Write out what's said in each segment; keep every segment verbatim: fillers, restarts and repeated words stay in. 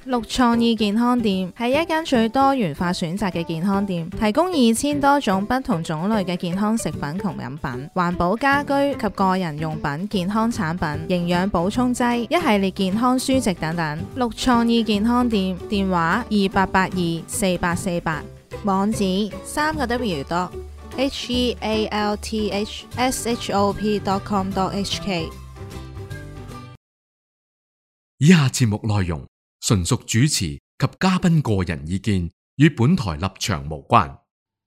綠創意健康店係一間最多元化選擇嘅健康店，提供二千多種不同種類嘅健康食品同飲品、環保家居及個人用品、健康產品、營養補充劑、一系列健康書籍等等。綠創意健康店電話二八八二四八四八，網址三個 W dot H E A L T H S H O P dot com dot H K。 以下節目內容純屬主持及嘉賓個人意見，與本台立場無關。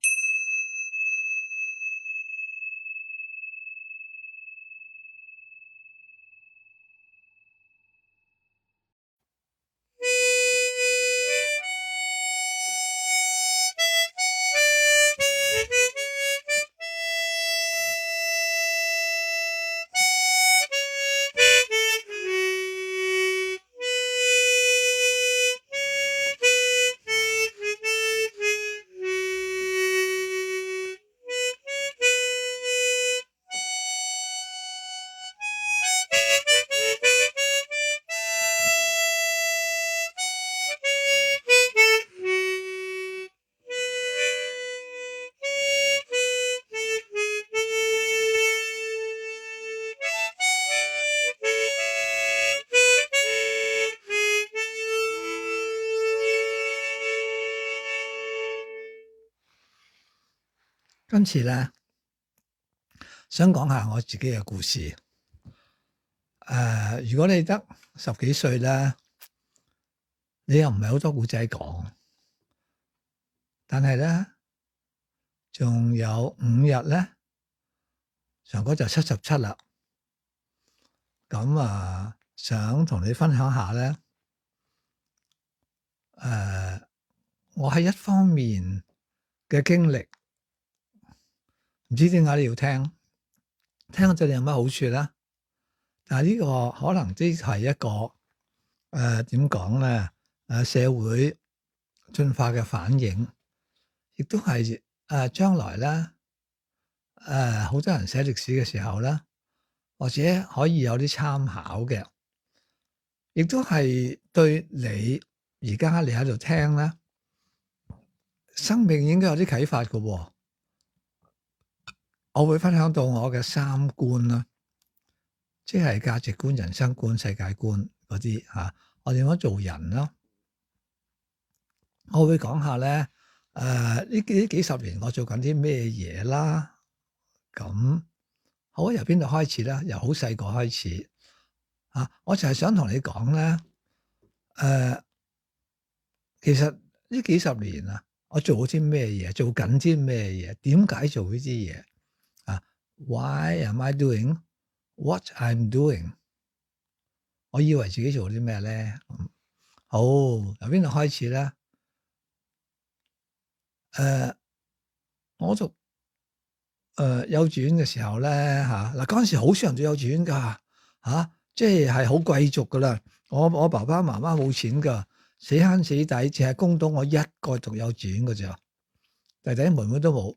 今次咧，想講下我自己嘅故事。誒、呃，如果你得十幾歲咧，你又唔係好多故仔講，但係咧，仲有五日咧，上個就七十七啦。咁啊，想同你分享下咧，誒、呃，我喺一方面嘅經歷。唔知點解你要聽，聽咗對你有乜好處咧？但係呢個可能即係一個誒點講咧？誒社會進化嘅反應，亦都係誒將來咧誒好多人寫歷史嘅時候咧，或者可以有啲參考嘅，亦都係對你而家你喺度聽咧，生命應該有啲啟發嘅喎。我會分享到我嘅三觀啦，即係價值觀、人生觀、世界觀嗰啲嚇。我點樣做人咯？我會講下咧，誒呢幾幾十年我做緊啲咩嘢啦？咁好，由邊度開始咧？由好細個開始啊！我就係想同你講咧，誒、呃、其實呢幾十年啊，我做咗啲咩嘢？做緊啲咩嘢？點解做呢啲嘢？Why am I doing what I'm doing？ 我以為自己做啲咩咧？好，由邊度開始咧？誒、呃，我讀誒、呃、幼稚園嘅時候咧，嚇嗱嗰陣時好少人讀幼稚園㗎，嚇、啊，即係係好貴族㗎啦。我我爸爸媽媽冇錢㗎，死慳死抵，淨係供到我一個讀幼稚園㗎咋，弟弟妹妹都冇。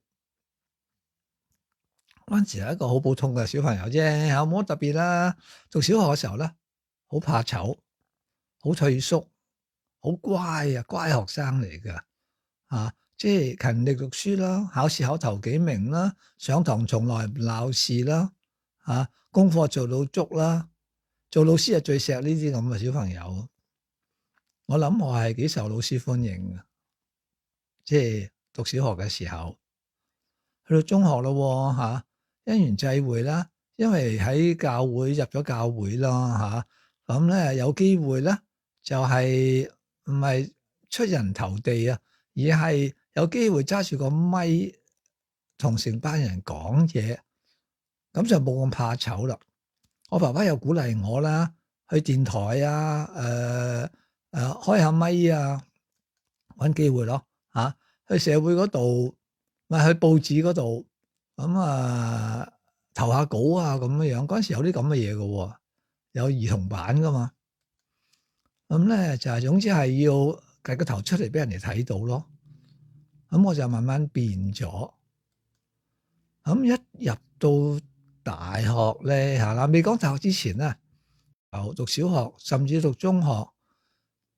嗰陣時係一個好普通嘅小朋友啫，有冇乜特別啦？讀小學嘅時候咧，好怕醜，好退縮，好乖啊，乖學生嚟㗎嚇，即係勤力讀書啦，考試考頭幾名啦，上堂從來唔鬧事啦，嚇、啊、功課做到足啦，做老師係最錫呢啲咁嘅小朋友。我諗我係幾受老師歡迎嘅，即係讀小學嘅時候，去到中學咯嚇。啊因緣際會啦，因為喺教會入咗教會啦嚇，咁、啊、咧有機會咧就係唔係出人頭地啊，而係有機會揸住個咪同成班人講嘢，咁就冇咁怕醜啦。我爸爸又鼓勵我啦，去電台啊，誒、呃、誒、呃、開下咪啊，搵機會咯嚇、啊，去社會嗰度，咪去報紙嗰度。咁啊，投下稿啊，咁樣樣嗰陣時有啲咁嘅嘢嘅喎，有兒童版噶嘛。咁咧就係總之係要計個頭出嚟俾人哋睇到咯。咁我就慢慢變咗。咁一入到大學咧嚇啦，未講大學之前咧，由讀小學甚至讀中學，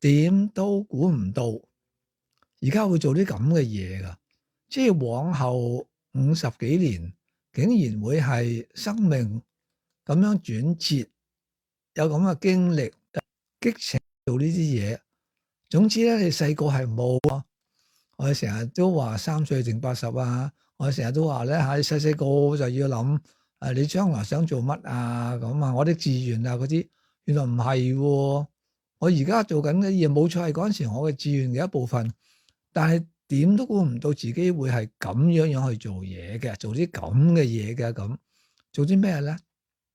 點都估唔到，而家會做啲咁嘅嘢噶，即係往後五十幾年，竟然會係生命咁樣轉折，有咁嘅經歷，激情做呢啲嘢。總之咧，你細個係冇啊。我哋成日都話三歲定八十啊，我哋成日都話咧嚇，你細細個就要諗誒，你將來想做乜啊咁啊，我啲志願啊嗰啲，原來唔係喎。我而家做緊嘅嘢冇錯係嗰陣時我嘅志願嘅一部分，但係點都估唔到自己會係咁樣樣去做嘢嘅，做啲咁嘅嘢嘅咁，做啲咩咧？誒、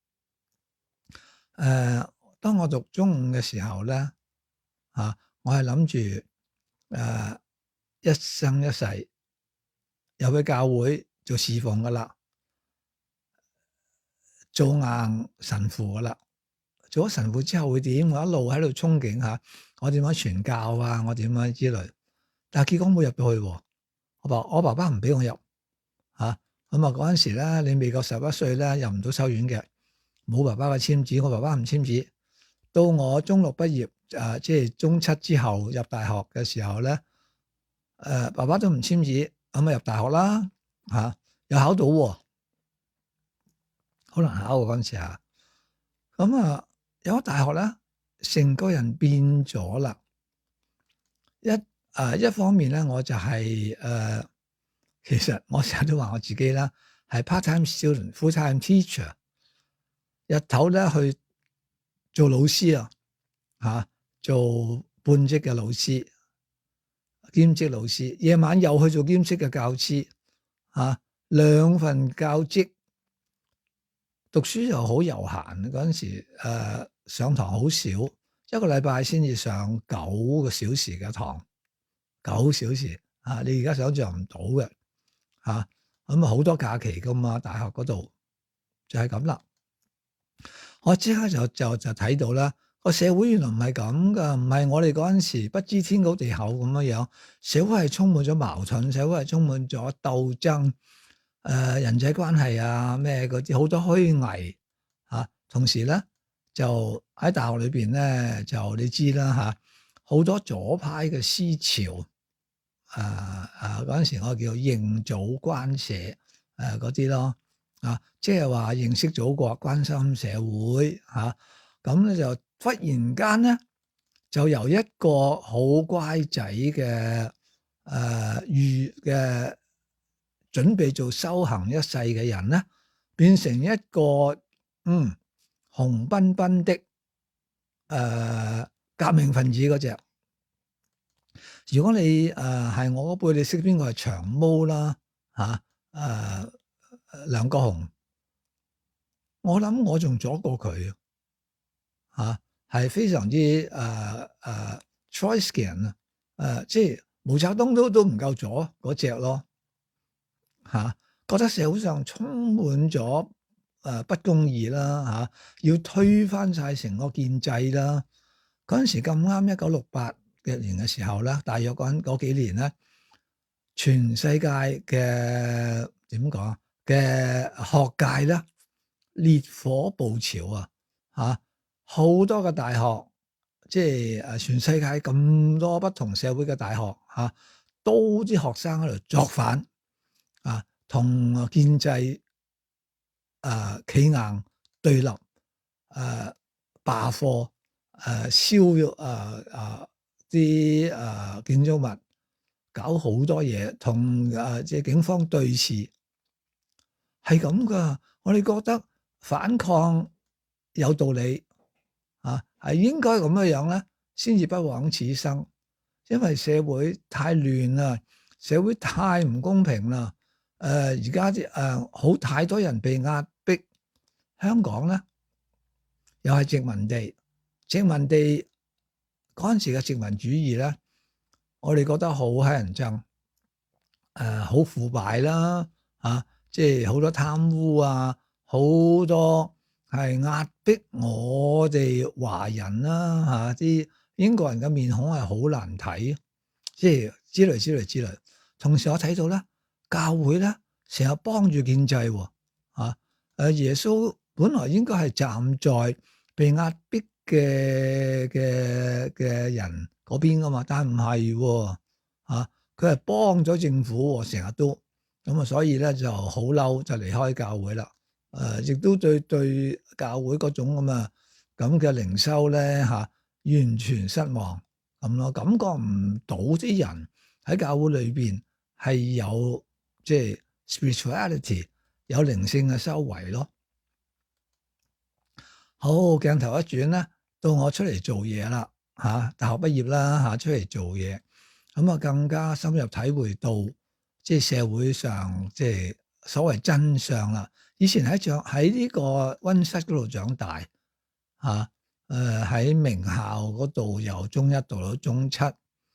呃，當我讀中五嘅時候咧，嚇、啊，我係諗住誒一生一世入去教會做侍奉噶啦，做硬神父噶啦。做咗神父之後會點？我一路喺度憧憬下，我點樣傳教啊？我點樣之類。但係結果冇入到去喎。我爸我爸爸唔俾我入嚇。咁啊嗰陣時咧，你未夠十一歲咧，入唔到修院嘅，冇爸爸嘅簽紙，我爸爸唔簽紙。到我中六畢業，誒、呃、即係中七之後入大學嘅時候咧，誒、呃、爸爸都唔簽紙，咁啊入大學啦嚇、啊，又考到喎，好難考喎嗰陣時嚇。咁啊〜有咗大學咧，成個人變咗啦。一誒、呃、一方面咧，我就係、是、誒、呃，其實我成日都話我自己啦，係 part-time student、full-time teacher。日頭咧去做老師啊，嚇做半職嘅老師、兼職老師，夜晚又去做兼職嘅教師，嚇、啊、兩份教職。讀書就好悠閒，嗰陣時、呃、上堂好少，一個禮拜先至上九個小時嘅堂，九小時啊！你而家想象唔到嘅嚇，咁啊好多假期噶嘛，大學嗰度就係咁啦。我即刻就就就睇到啦，個社會原來唔係咁噶，唔係我哋嗰陣時不知天高地厚咁樣樣，社會係充滿咗矛盾，社會係充滿咗鬥爭。誒、呃、人際關係啊，咩嗰啲好多虛偽嚇，同時咧就喺大學裏邊咧，就你知啦嚇，好多左派嘅思潮，誒誒嗰陣時我叫認祖關社誒嗰啲咯，啊，即係話認識祖國、關心社會嚇，咁、啊、咧就忽然間咧就由一個好乖仔嘅誒預嘅。準備做修行一世嘅人咧，變成一個嗯紅彬彬的誒、呃、革命分子嗰隻。如果你誒係、呃、我嗰輩，你識邊個係長毛啦嚇？誒、啊呃、梁國雄，我諗我仲左過佢嚇，係、啊、非常之誒誒 Trotsky 啊，誒即係毛澤東都都唔夠左嗰隻咯。嚇、啊，覺得社會上充滿咗誒、呃、不公義啦嚇、啊，要推翻晒成個建制啦。嗰陣時咁啱一九六八嘅年嘅時候咧，大約嗰嗰幾年咧，全世界嘅點講嘅學界咧烈火暴潮啊嚇，好多嘅大學，即係誒全世界咁多不同社會嘅大學嚇、啊，都啲學生喺度作反。啊，同建制誒、呃、企硬對立，誒、呃、罷課，誒、呃、燒誒誒啲誒建築物，搞好多嘢，同誒即係警方對峙，係咁噶。我哋覺得反抗有道理，啊係應該咁樣樣咧，先至不枉此生。因為社會太亂啦，社會太唔公平啦。誒而家啲誒好太多人被壓迫，香港咧又係殖民地，殖民地嗰陣時嘅殖民主義咧，我哋覺得好乞人憎，誒、呃、好腐敗啦，嚇、啊，即係好多貪污啊，好多係壓迫我哋華人啦，嚇、啊，啲英國人嘅面孔係好難睇，即係之類之類之類。同時我睇到咧。教會咧成日幫住建制喎，啊，誒耶穌本來應該係站在被壓迫嘅嘅嘅人嗰邊噶嘛，但係唔係喎嚇，佢係幫咗政府喎，成日都咁啊，所以咧就好嬲，就離開教會啦。誒、呃，亦都對對教會嗰種咁啊咁嘅靈修咧嚇，完全失望咁咯，感覺唔到啲人喺教會裏邊係有即係 spirituality 有靈性嘅修為咯。好，鏡頭一轉咧，到我出嚟做嘢啦嚇，大學畢業啦嚇，出嚟做嘢，咁啊更加深入體會到即係社會上即係所謂真相啦。以前喺長喺呢個溫室嗰度長大嚇，誒喺名校嗰度由中一讀到中七嚇，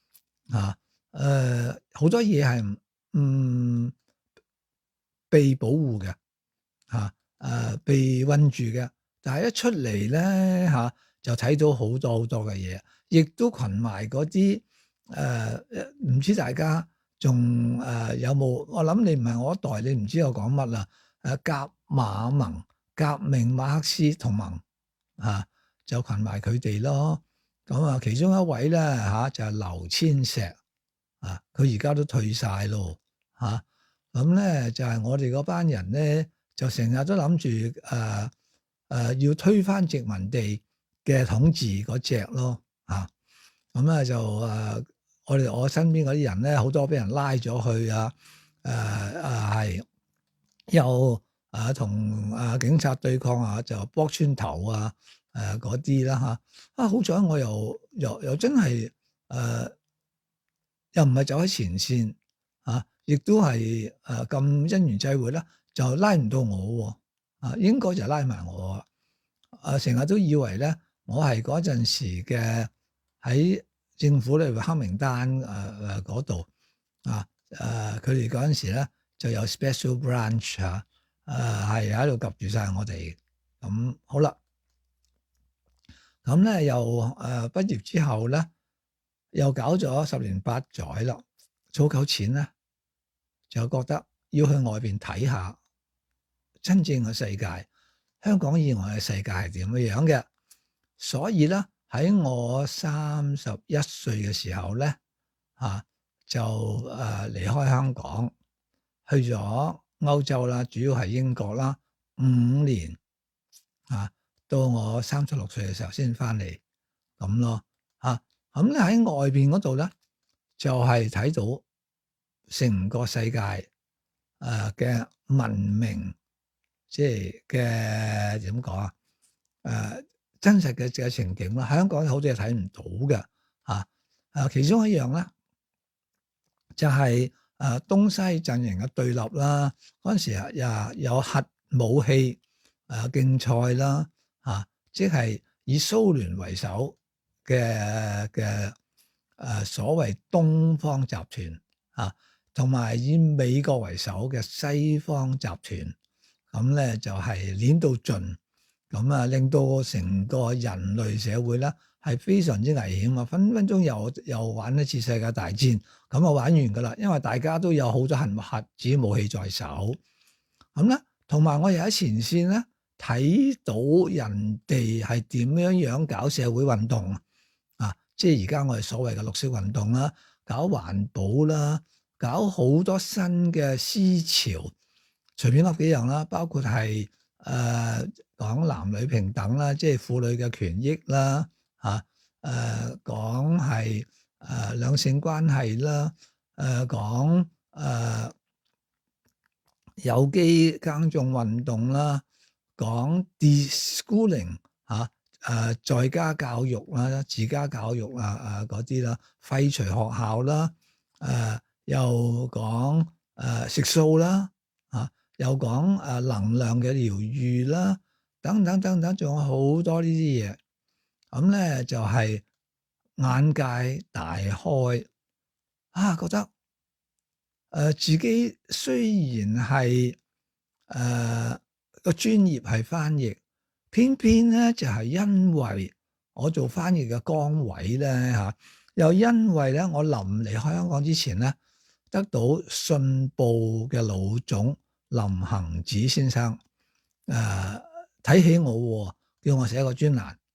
誒好多嘢係唔被保護嘅嚇，誒被韞住嘅。但係一出嚟咧嚇，就睇到好多好多嘅嘢，亦都群埋嗰啲誒，唔知大家仲誒有冇？我諗你唔係我一代，你唔知我講乜啦。誒革馬盟、革命馬克思同盟嚇，就群埋佢哋咯。咁啊，其中一位咧嚇就係劉千石啊，佢而家都退晒咯嚇。咁咧就係我哋嗰班人咧，就成日都諗住誒。誒、呃、要推翻殖民地嘅統治嗰隻咯嚇，咁、啊、咧就誒、呃、我哋我身邊嗰啲人咧，好多俾人拉咗去啊，誒誒係又誒同誒警察對抗啊，就剝穿頭啊誒嗰啲啦嚇，啊好彩我又又又真係誒、呃、又唔係走喺前線啊，亦都係誒咁因緣際會啦，就拉唔到我喎、啊。啊，應該就拉埋我啊！成日都以為咧，我係嗰陣時嘅喺政府裏邊黑名單誒誒嗰度啊誒，佢哋嗰陣時咧就有 special branch 啊誒，係喺度及住晒我哋咁好啦。咁咧又誒畢業之後咧，又搞咗十年八載啦，儲夠錢咧，就覺得要去外邊睇下。真正嘅世界，香港以外嘅世界係點樣樣嘅？所以咧喺我三十一歲嘅時候咧，嚇、啊、就誒、呃、離開香港，去咗歐洲啦，主要係英國啦，五年啊，到我三十六歲嘅時候先翻嚟咁咯嚇。咁咧喺外邊嗰度咧，就係、是、睇到成個世界誒嘅、呃、文明。即係嘅點講啊？誒、呃、真實嘅嘅情景啦，香港好多嘢睇唔到嘅嚇。誒其中一樣咧，就係、是、誒東西陣營嘅對立啦。嗰陣時啊，又有核武器誒競賽啦嚇，即係以蘇聯為首嘅嘅誒所謂東方集團嚇，同埋以美國為首嘅西方集團。咁咧就係攣到盡，咁啊令到成個人類社會咧係非常之危險啊！分分鐘又又玩一次世界大戰，咁啊玩完噶啦，因為大家都有好多核核子武器在手。咁咧，同埋我又喺前線咧睇到人哋係點樣樣搞社會運動啊！即係而家我哋所謂嘅綠色運動啦，搞環保啦，搞好多新嘅思潮。隨便噏幾樣啦，包括係誒講男女平等啦，即係婦女嘅權益啦，嚇誒講係誒兩性關係啦，誒講誒有機耕種運動啦，講 deschooling 嚇誒在家教育啦、自家教育啊啊嗰啲啦，廢除學校啦，誒又講誒食素啦，嚇。又講誒能量嘅療愈啦，等等等等，仲有好多呢啲嘢。咁咧就係眼界大開啊！覺得誒、呃、自己雖然係誒個專業係翻譯，偏偏咧就係、是、因為我做翻譯嘅崗位咧嚇、啊，又因為咧我臨離開香港之前咧，得到信報嘅老總林行止先生誒睇、呃、起我，叫我寫個專欄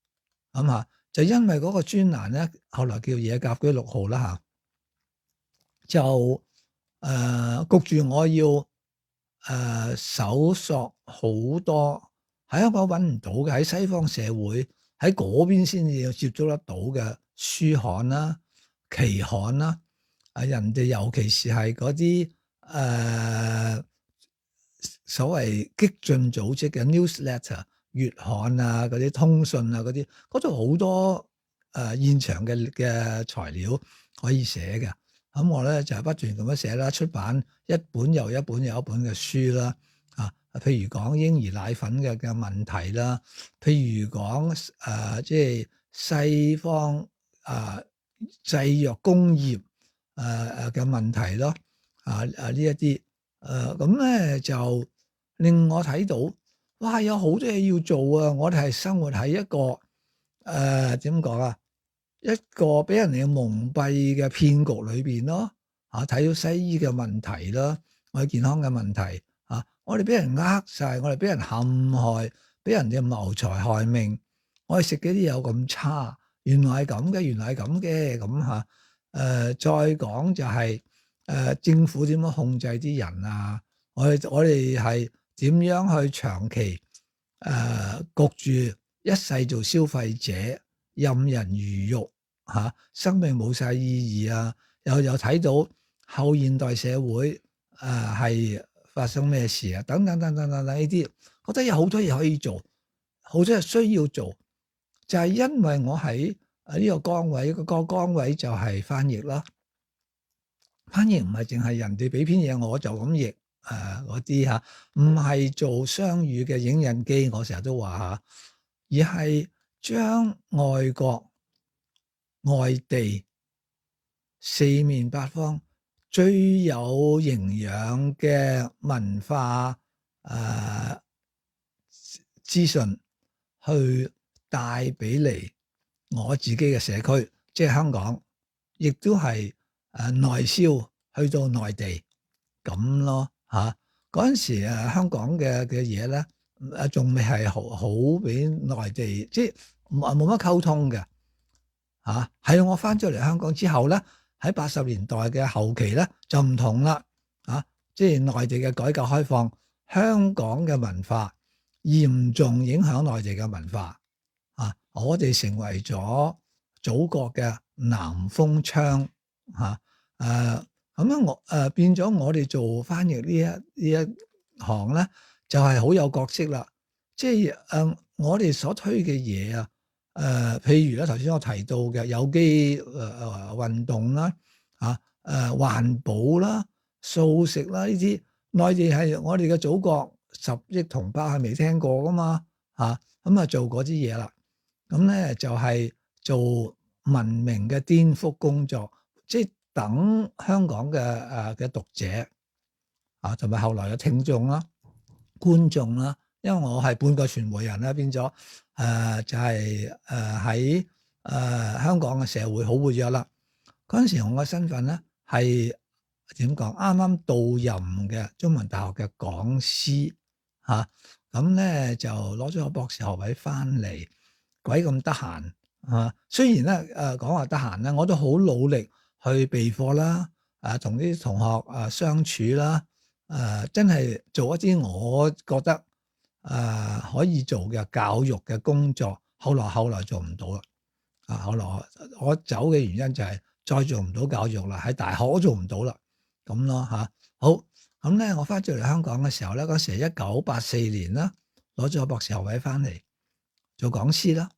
咁嚇就因為嗰個專欄咧，後來叫野鴿居六號啦嚇，就誒、呃、焗住我要誒、呃、搜索好多喺香港揾唔到嘅，喺西方社會喺嗰邊先至要接觸得到嘅書刊啦、期刊啦，啊人哋尤其是係嗰啲誒所謂激進組織嘅 newsletter 月刊啊、嗰啲通訊啊嗰啲，嗰度好多誒、呃、現場嘅嘅材料可以寫嘅。咁我咧就係不斷咁樣寫啦，出版一本又一本又一本嘅書啦，啊，譬如講嬰兒奶粉嘅嘅問題啦，譬如講誒即係西方啊製藥工業誒誒嘅問題咯，啊啊呢一啲誒咁咧就令我睇到，哇有好多嘢要做啊！我哋係生活喺一個誒點講啊？一個俾人哋蒙蔽嘅騙局裏邊咯，啊睇到西醫嘅問題啦，我哋健康嘅問題，啊我哋俾人呃晒，我哋俾人陷害，俾人哋謀財害命，我哋食嘅啲有咁差，原來係咁嘅，原來係咁嘅，咁嚇，誒、呃、再講就係、是、誒、呃、政府點樣控制啲人啊？我哋我哋係點樣去長期誒、呃、焗住一世做消費者？任人魚肉嚇、啊，生命冇晒意義啊！又又睇到後現代社會誒係、呃、發生咩事啊？等等等等等等呢啲，覺得有好多嘢可以做，好多嘢需要做，就係、是、因為我喺誒呢個崗位，個個崗位就係翻譯啦。翻譯唔係淨係人哋俾篇嘢我就咁譯誒嗰啲嚇，唔、呃、係做雙語嘅影印機，我成日都話嚇，而係將外國、外地四面八方最有營養嘅文化誒資訊去帶俾嚟我自己嘅社區，即係香港，亦都係誒內銷去到內地咁咯嚇。嗰陣時誒香港嘅嘅嘢咧。誒仲未係好好俾內地，即係冇冇乜溝通嘅嚇。係、啊、我翻咗嚟香港之後咧，喺八十年代嘅後期咧就唔同啦嚇。即係內地嘅改革開放，香港嘅文化嚴重影響內地嘅文化啊！我哋成為咗祖國嘅南風窗嚇。誒咁樣我誒、呃、變咗我哋做翻譯呢一呢一行咧。就係好有角色啦，即係誒、呃、我哋所推嘅嘢啊，誒、呃、譬如咧頭先我提到嘅有機誒誒、呃、運動啦，啊誒、呃、環保啦、素食啦呢啲，內地係我哋嘅祖國十億同胞係未聽過噶嘛，嚇咁啊做嗰啲嘢啦，咁咧就係、是、做文明嘅顛覆工作，即係等香港嘅誒嘅讀者啊，同埋後來嘅聽眾啦。觀眾啦，因為我係半個傳媒人啦，變咗誒、呃、就係誒喺誒香港嘅社會好活躍啦。嗰陣時我嘅身份咧係點講？啱啱到任嘅中文大學嘅講師嚇，咁、啊、咧就攞咗個博士學位翻嚟，鬼咁得閒嚇。雖然咧誒講話得閒咧，我都好努力去備課啦，誒同啲同學誒相處啦。誒、呃、真係做一啲我覺得誒、呃、可以做嘅教育嘅工作，後來後來做唔到啦。啊，後來我走嘅原因就係再做唔到教育啦，喺大學我做唔到啦，咁咯嚇。好，咁咧我翻咗嚟香港嘅時候咧，嗰時係一九八四年啦，攞咗個博士學位翻嚟做講師啦，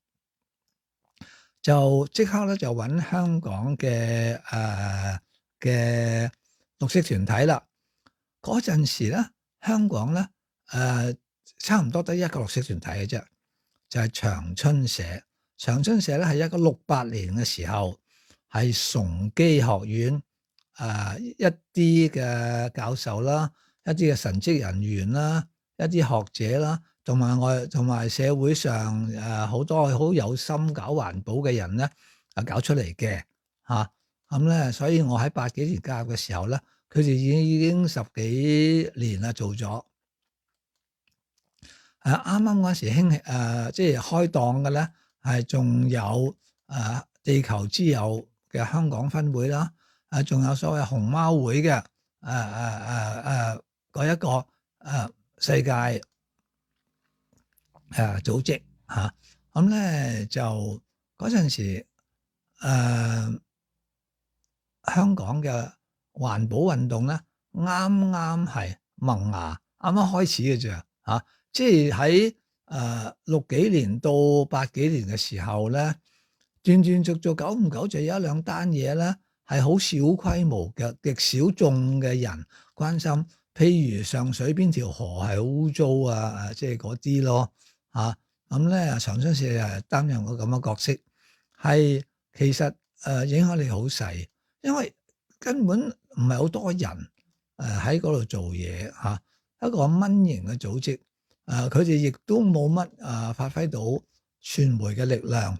就即刻咧就揾香港嘅誒嘅綠色團體啦。嗰陣時咧，香港咧誒、呃、差唔多得一個綠色團體嘅啫，就係、是、長春社。長春社咧係一個六八年嘅時候，係崇基學院誒、呃、一啲嘅教授啦，一啲嘅神職人員啦，一啲學者啦，同埋我同埋社會上誒好多好有心搞環保嘅人咧啊搞出嚟嘅嚇。咁咧，所以我喺八幾年加入嘅時候咧。佢哋已經已經十幾年啦，做咗。誒啱啱嗰陣時興誒，即係開檔嘅咧， 係仲有誒、呃、地球之友嘅香港分會啦，誒仲有所謂熊貓會嘅誒誒誒誒嗰一個誒、呃、世界誒、呃、組織嚇，咁、啊、咧就嗰陣時誒、呃、香港嘅環保運動咧，啱啱係萌芽，啱啱開始嘅啫嚇，即係喺誒六幾年到八幾年嘅時候咧，斷斷續續久唔久就有一兩單嘢咧，係好小規模嘅極小眾嘅人關心，譬如上水邊條河係好污糟啊，誒即係嗰啲咯嚇。咁咧長春社係擔任個咁嘅角色，係其實誒影響力好細，因為根本唔係好多人誒喺嗰度做嘢嚇，一個蚊型嘅組織。誒佢哋亦都冇乜誒發揮到傳媒嘅力量。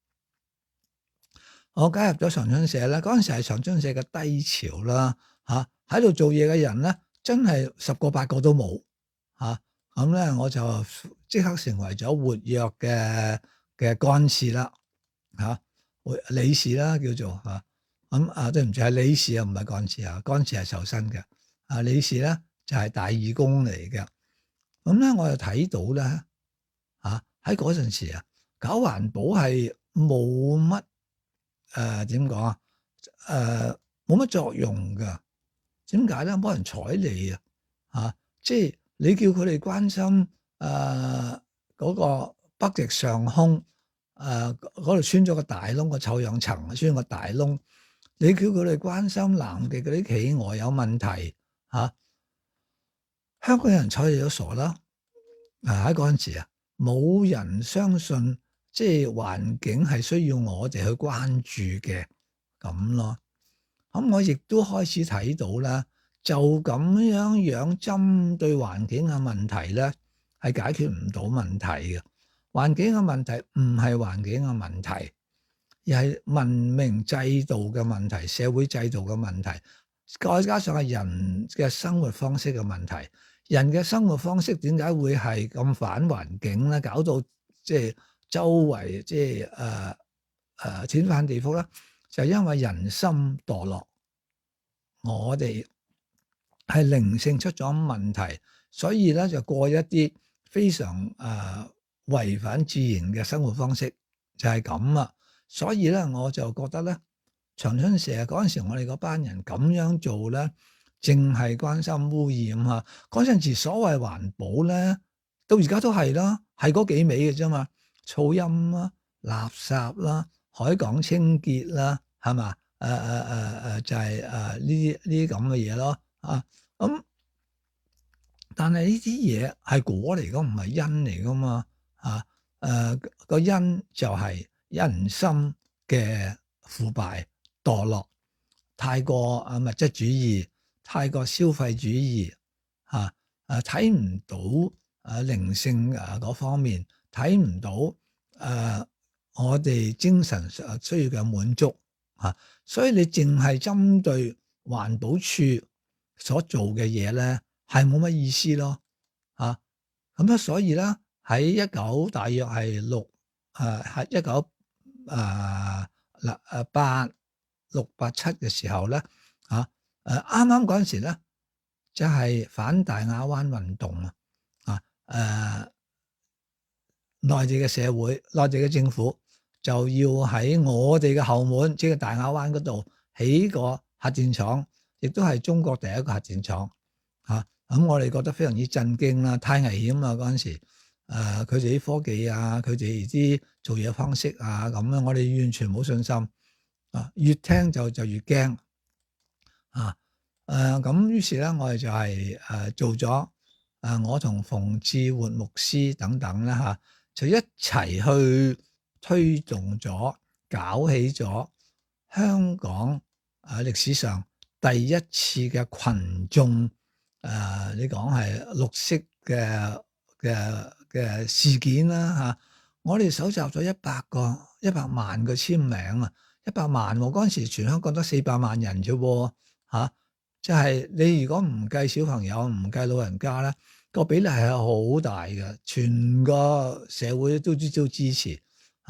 我加入咗長春社咧，嗰陣時係長春社嘅低潮啦嚇，喺度做嘢嘅人咧，真係十個八個都冇嚇。咁咧我就即刻成為咗活躍嘅嘅幹事啦嚇，理事啦叫做嚇。咁啊對唔住係理事啊，唔係幹事啊，幹事係受薪嘅。啊理事咧就係大義工嚟嘅。咁咧，我又睇到咧，嚇喺嗰陣時啊，搞環保係冇乜誒點講啊？誒冇乜作用㗎。點解咧？冇人睬你啊！嚇，即係你叫佢哋關心誒嗰、呃嗰個北極上空誒嗰度穿咗個大窿，個臭氧層穿個大窿，你叫佢哋關心南極嗰啲企鵝有問題嚇。啊香港人睬你都傻啦！啊喺嗰陣時啊，冇人相信即係環境係需要我哋去關注嘅咁咯。咁我亦都開始睇到啦，就咁樣樣針對環境嘅問題咧，係解決唔到問題嘅。環境嘅問題唔係環境嘅問題，而係文明制度嘅問題、社會制度嘅問題，再加上係人嘅生活方式嘅問題。人嘅生活方式點解會係咁反環境咧？搞到即係周圍即係誒誒天翻地覆啦，就因為人心墮落，我哋係靈性出咗問題，所以咧就過一啲非常誒、呃、違反自然嘅生活方式，就係咁啊！所以咧我就覺得咧，長春社嗰陣時，我哋嗰班人咁樣做咧。淨係關心污染啊！嗰陣時所謂環保咧，到而家都係啦，係嗰幾味嘅啫嘛，噪音啦、垃圾啦、海港清潔啦，係嘛？誒誒誒誒，就係誒呢啲呢啲咁嘅嘢咯啊！咁，但係呢啲嘢係果嚟噶，唔係因嚟噶嘛啊！誒個因就係人心嘅腐敗墮落，太過啊物質主義。太過消費主義嚇，誒睇唔到誒靈性誒嗰方面，睇唔到誒、啊、我哋精神上需要嘅滿足嚇、啊，所以你淨係針對環保署所做嘅嘢咧，係冇乜意思咯嚇。咁啊，所以咧喺一九大約係六誒係一九誒嗱誒八六八七嘅時候咧嚇。啊誒啱啱嗰陣時咧，就係、是、反大亞灣運動啊！啊、呃、誒，內地嘅社會、內地嘅政府就要喺我哋嘅後門，即係大亞灣嗰度起個核電廠，亦都係中國第一個核電廠嚇。咁、啊嗯、我哋覺得非常之震驚啦，太危險啦嗰陣時。誒，佢哋啲科技啊，佢哋啲做嘢方式啊，咁樣我哋完全冇信心啊！越聽就就越驚。啊，誒咁於是咧，我哋就係、是、誒、呃、做咗誒、呃，我同馮志活牧師等等啦嚇、啊，就一齊去推動咗、搞起咗香港誒、呃、歷史上第一次嘅群眾誒、呃，你講係綠色嘅嘅嘅事件啦嚇、啊。我哋搜集咗一百個一百萬個簽名啊，一百萬喎，嗰陣時全香港得四百萬人啫喎。嚇，即係你如果唔計小朋友，唔計老人家咧，個比例係好大嘅，全個社會都都支持嚇。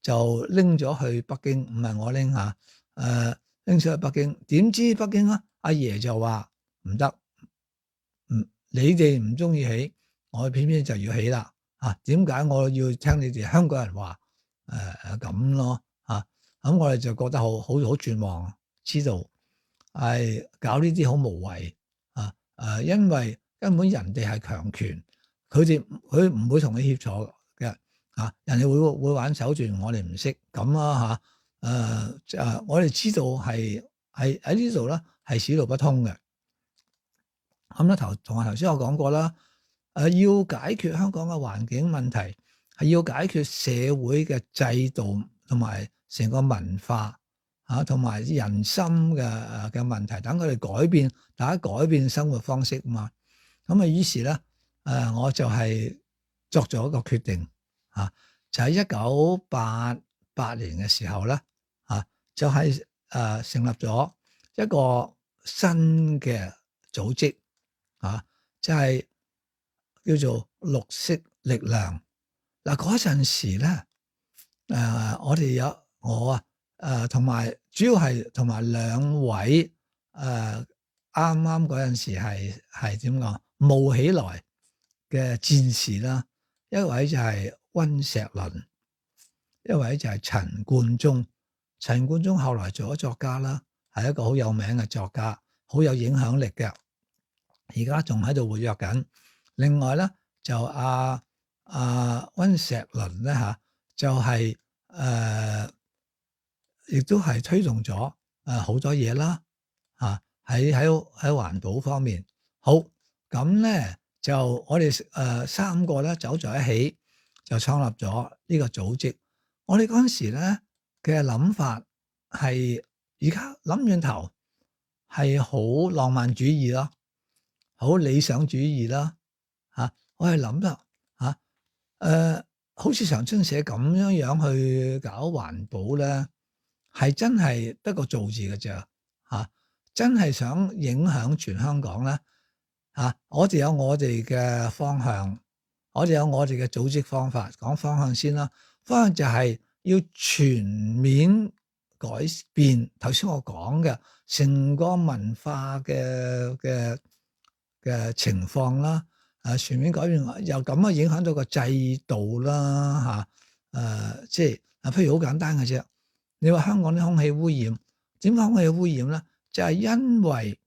就拎咗去北京，唔係我拎下，誒拎咗去北京。點知北京啊，阿爺就話唔得，唔你哋唔中意起，我偏偏就要起啦。啊，點解我要聽你哋香港人話誒咁咯？啊，咁我哋就覺得好好好絕望，知道係搞呢啲好無謂啊！誒，因為根本人哋係強權，佢哋佢唔會同你協助嘅啊！人哋會會玩手段，我哋唔識咁啊嚇！誒誒，我哋知道係係喺呢度咧係使路不通嘅。咁咧頭同埋頭先我講過啦，誒要解決香港嘅環境問題，係要解決社會嘅制度同埋成個文化嚇，同埋人心嘅誒嘅問題，等佢哋改變，大家改變生活方式啊嘛。咁啊，於是咧誒，我就係作咗一個決定嚇，就喺一九八八年嘅時候咧嚇，就係誒成立咗一個新嘅組織啊，就係叫做綠色力量。嗱嗰陣時咧，誒我哋有我啊誒同埋主要係同埋兩位誒啱啱嗰陣時係係點講冒起來嘅戰士啦，一位就係溫石麟，一位就係陳冠中。陳冠中後來做咗作家啦，係一個好有名嘅作家，好有影響力嘅，而家仲喺度活躍緊。另外咧就阿阿溫石麟咧嚇，就係、是、誒、呃，亦都係推動咗誒好多嘢啦嚇，喺喺喺環保方面。好，咁咧就我哋誒、呃、三個咧走在一起，就創立咗呢個組織。我哋嗰陣時咧嘅諗法係，而家諗轉頭係好浪漫主義咯，好理想主義啦嚇。我係諗啦嚇，誒好似長春社咁樣樣去搞環保咧，係真係得個做字嘅啫嚇，真係想影響全香港咧嚇。我哋有我哋嘅方向，我哋有我哋嘅組織方法。講方向先啦，方向就係要全面改變頭先我講嘅成個文化嘅嘅嘅情況啦。誒全面改變又咁啊，影響到個制度啦嚇。誒即係啊，譬如好簡單嘅啫。你話香港啲空氣污染，點解空氣污染咧？就係因為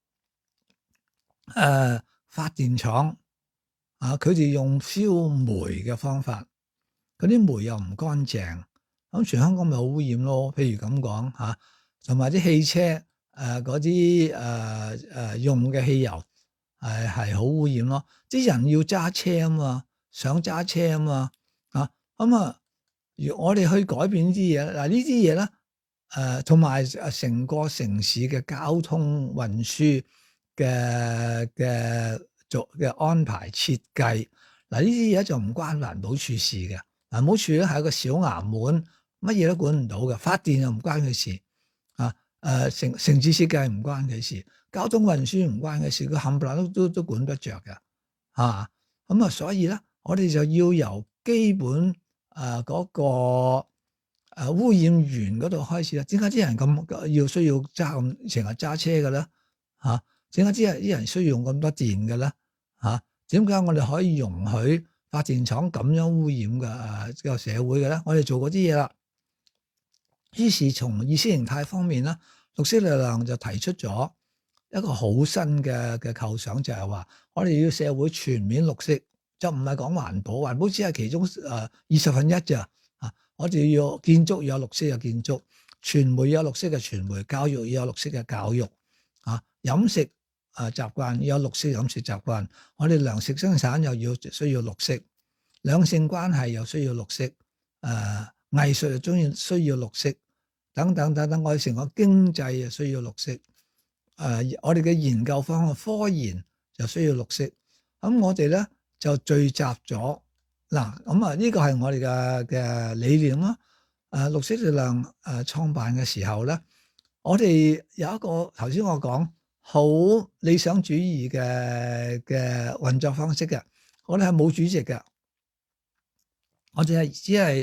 誒發電廠啊，佢哋用燒煤嘅方法，嗰啲煤又唔乾淨，咁全香港咪好污染咯。譬如咁講嚇，同埋啲汽車誒嗰啲誒誒用嘅汽油。係係好污染咯！啲人要揸車啊嘛，想揸車啊嘛，啊咁啊，如我哋去改變呢啲嘢，嗱呢啲嘢咧，誒同埋誒成個城市嘅交通運輸嘅嘅做嘅安排設計，嗱呢啲嘢就唔關環保署事嘅。環保署咧係一個小衙門，乜嘢都管唔到嘅，發電又唔關佢事，啊誒城城市設計唔關佢事。交通運輸唔關嘅事，佢冚唪唥都都都管得着嘅，嚇咁啊！所以咧，我哋就要由基本誒嗰、呃那個誒、呃、污染源嗰度開始啦。點解啲人咁要需要揸咁成日揸車嘅咧？嚇點解啲人啲人需要用咁多電嘅咧？嚇點解我哋可以容許發電廠咁樣污染嘅誒個社會嘅咧？我哋做嗰啲嘢啦。於是從意識形態方面咧，綠色力量就提出咗一個好新嘅嘅構想，就係話我哋要社會全面綠色，就唔係講環保，環保只係其中誒二十分一咋啊！我哋要建築要有綠色嘅建築，傳媒要有綠色嘅傳媒，教育要有綠色嘅教育啊，飲食誒習慣要有綠色飲食習慣，我哋糧食生產又要需要綠色，兩性關係又需要綠色，誒、呃、藝術又中意需要綠色，等等等等，我哋成個經濟又需要綠色。誒、呃，我哋嘅研究方向科研就需要綠色，咁我哋咧就聚集咗嗱，咁啊呢個係我哋嘅嘅理念啦。誒、呃，綠色力量誒、呃、創辦嘅時候咧，我哋有一個頭先我講好理想主義嘅嘅運作方式嘅，我哋係冇主席嘅，我哋係只係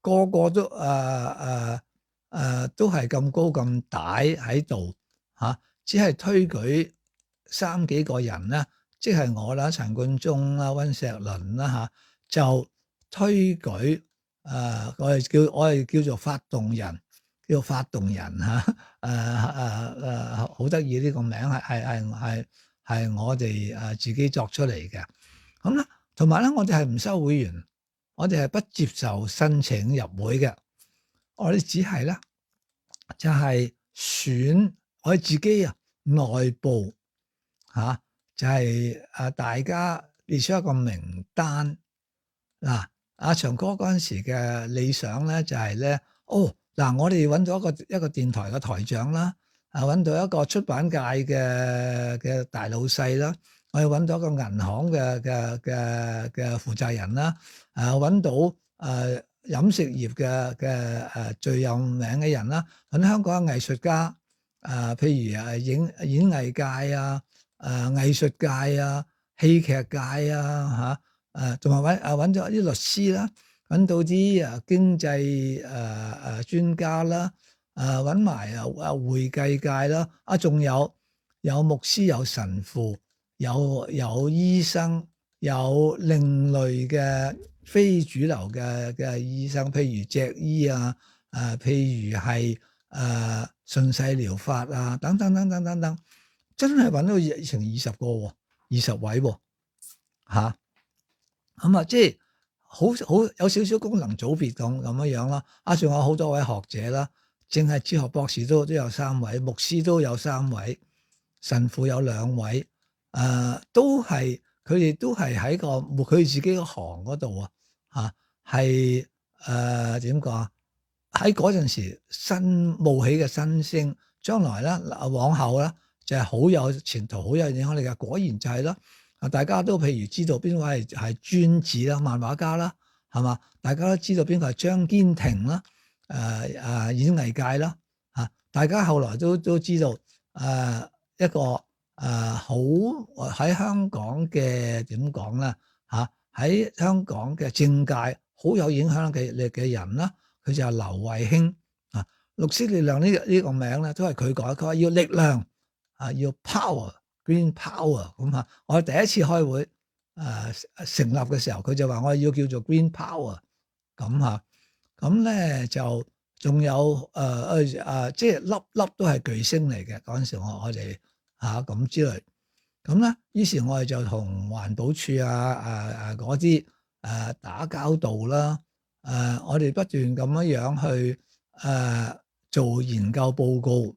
個個都誒誒誒都係咁高咁大喺度嚇，只係推舉三幾個人啦，即係我啦、陳冠中啦、溫錫麟啦嚇，就推舉誒、呃、我哋叫我哋叫做發動人，叫做發動人嚇，誒誒誒好得意呢個名係係係係係我哋誒自己作出嚟嘅。咁咧，同埋咧，我哋係唔收會員，我哋係不接受申請入會嘅。我哋只係咧就係、是、選我哋自己啊內部。嚇、啊，就係、是、誒大家列出一個名單嗱，阿、啊、長哥嗰陣時嘅理想咧就係、是、咧，哦嗱、啊，我哋揾到一個一個電台嘅台長啦，啊揾到一個出版界嘅嘅大老細啦，我哋揾到一個銀行嘅嘅嘅嘅負責人啦，誒揾到誒、呃、飲食業嘅嘅誒最有名嘅人啦，揾香港嘅藝術家，誒、呃、譬如誒影演藝界啊。誒、呃、藝術界啊、戲劇界啊嚇，誒同埋揾誒揾咗啲律師啦，揾到啲誒經濟誒誒、呃、專家啦，誒揾埋誒誒會計界啦，啊仲有有牧師、有神父、有有醫生、有另類嘅非主流嘅嘅醫生，譬如脊醫啊，誒、呃、譬如係誒順勢療法啊，等等等等等等。真係揾到成二十個喎，二十位喎，嚇咁啊！即係好好有少少功能組別咁咁樣樣啦。啊，仲有好多位學者啦，淨係哲學博士都都有三位，牧師都有三位，神父有兩位，誒、呃、都係佢哋都係喺個佢自己個行嗰度啊，嚇係誒點講啊？喺嗰陣時新冒起嘅新星，將來咧往後咧。就係好有前途、好有影響力嘅，果然就係啦。啊，大家都譬如知道邊位係係尊子啦、漫畫家啦，係嘛？大家都知道邊個係張堅庭啦，誒、呃、誒、呃、演藝界啦，嚇！大家後來都都知道誒、呃、一個誒、呃、好喺香港嘅點講咧嚇，喺、啊、香港嘅政界好有影響力嘅嘅人啦，佢就係劉慧卿啊。綠色力量呢個呢個名咧都係佢改，佢話要力量。啊！要 power，green power 咁啊！我第一次開會誒、呃、成立嘅時候，佢就話我要叫做 green power 咁嚇。咁咧就仲有誒誒誒，即係粒粒都係巨星嚟嘅嗰陣時我，我我哋嚇咁之類。咁咧，於是我哋就同環保署啊誒誒嗰啲誒打交道啦。誒、呃，我哋不斷咁樣樣去誒、呃、做研究報告。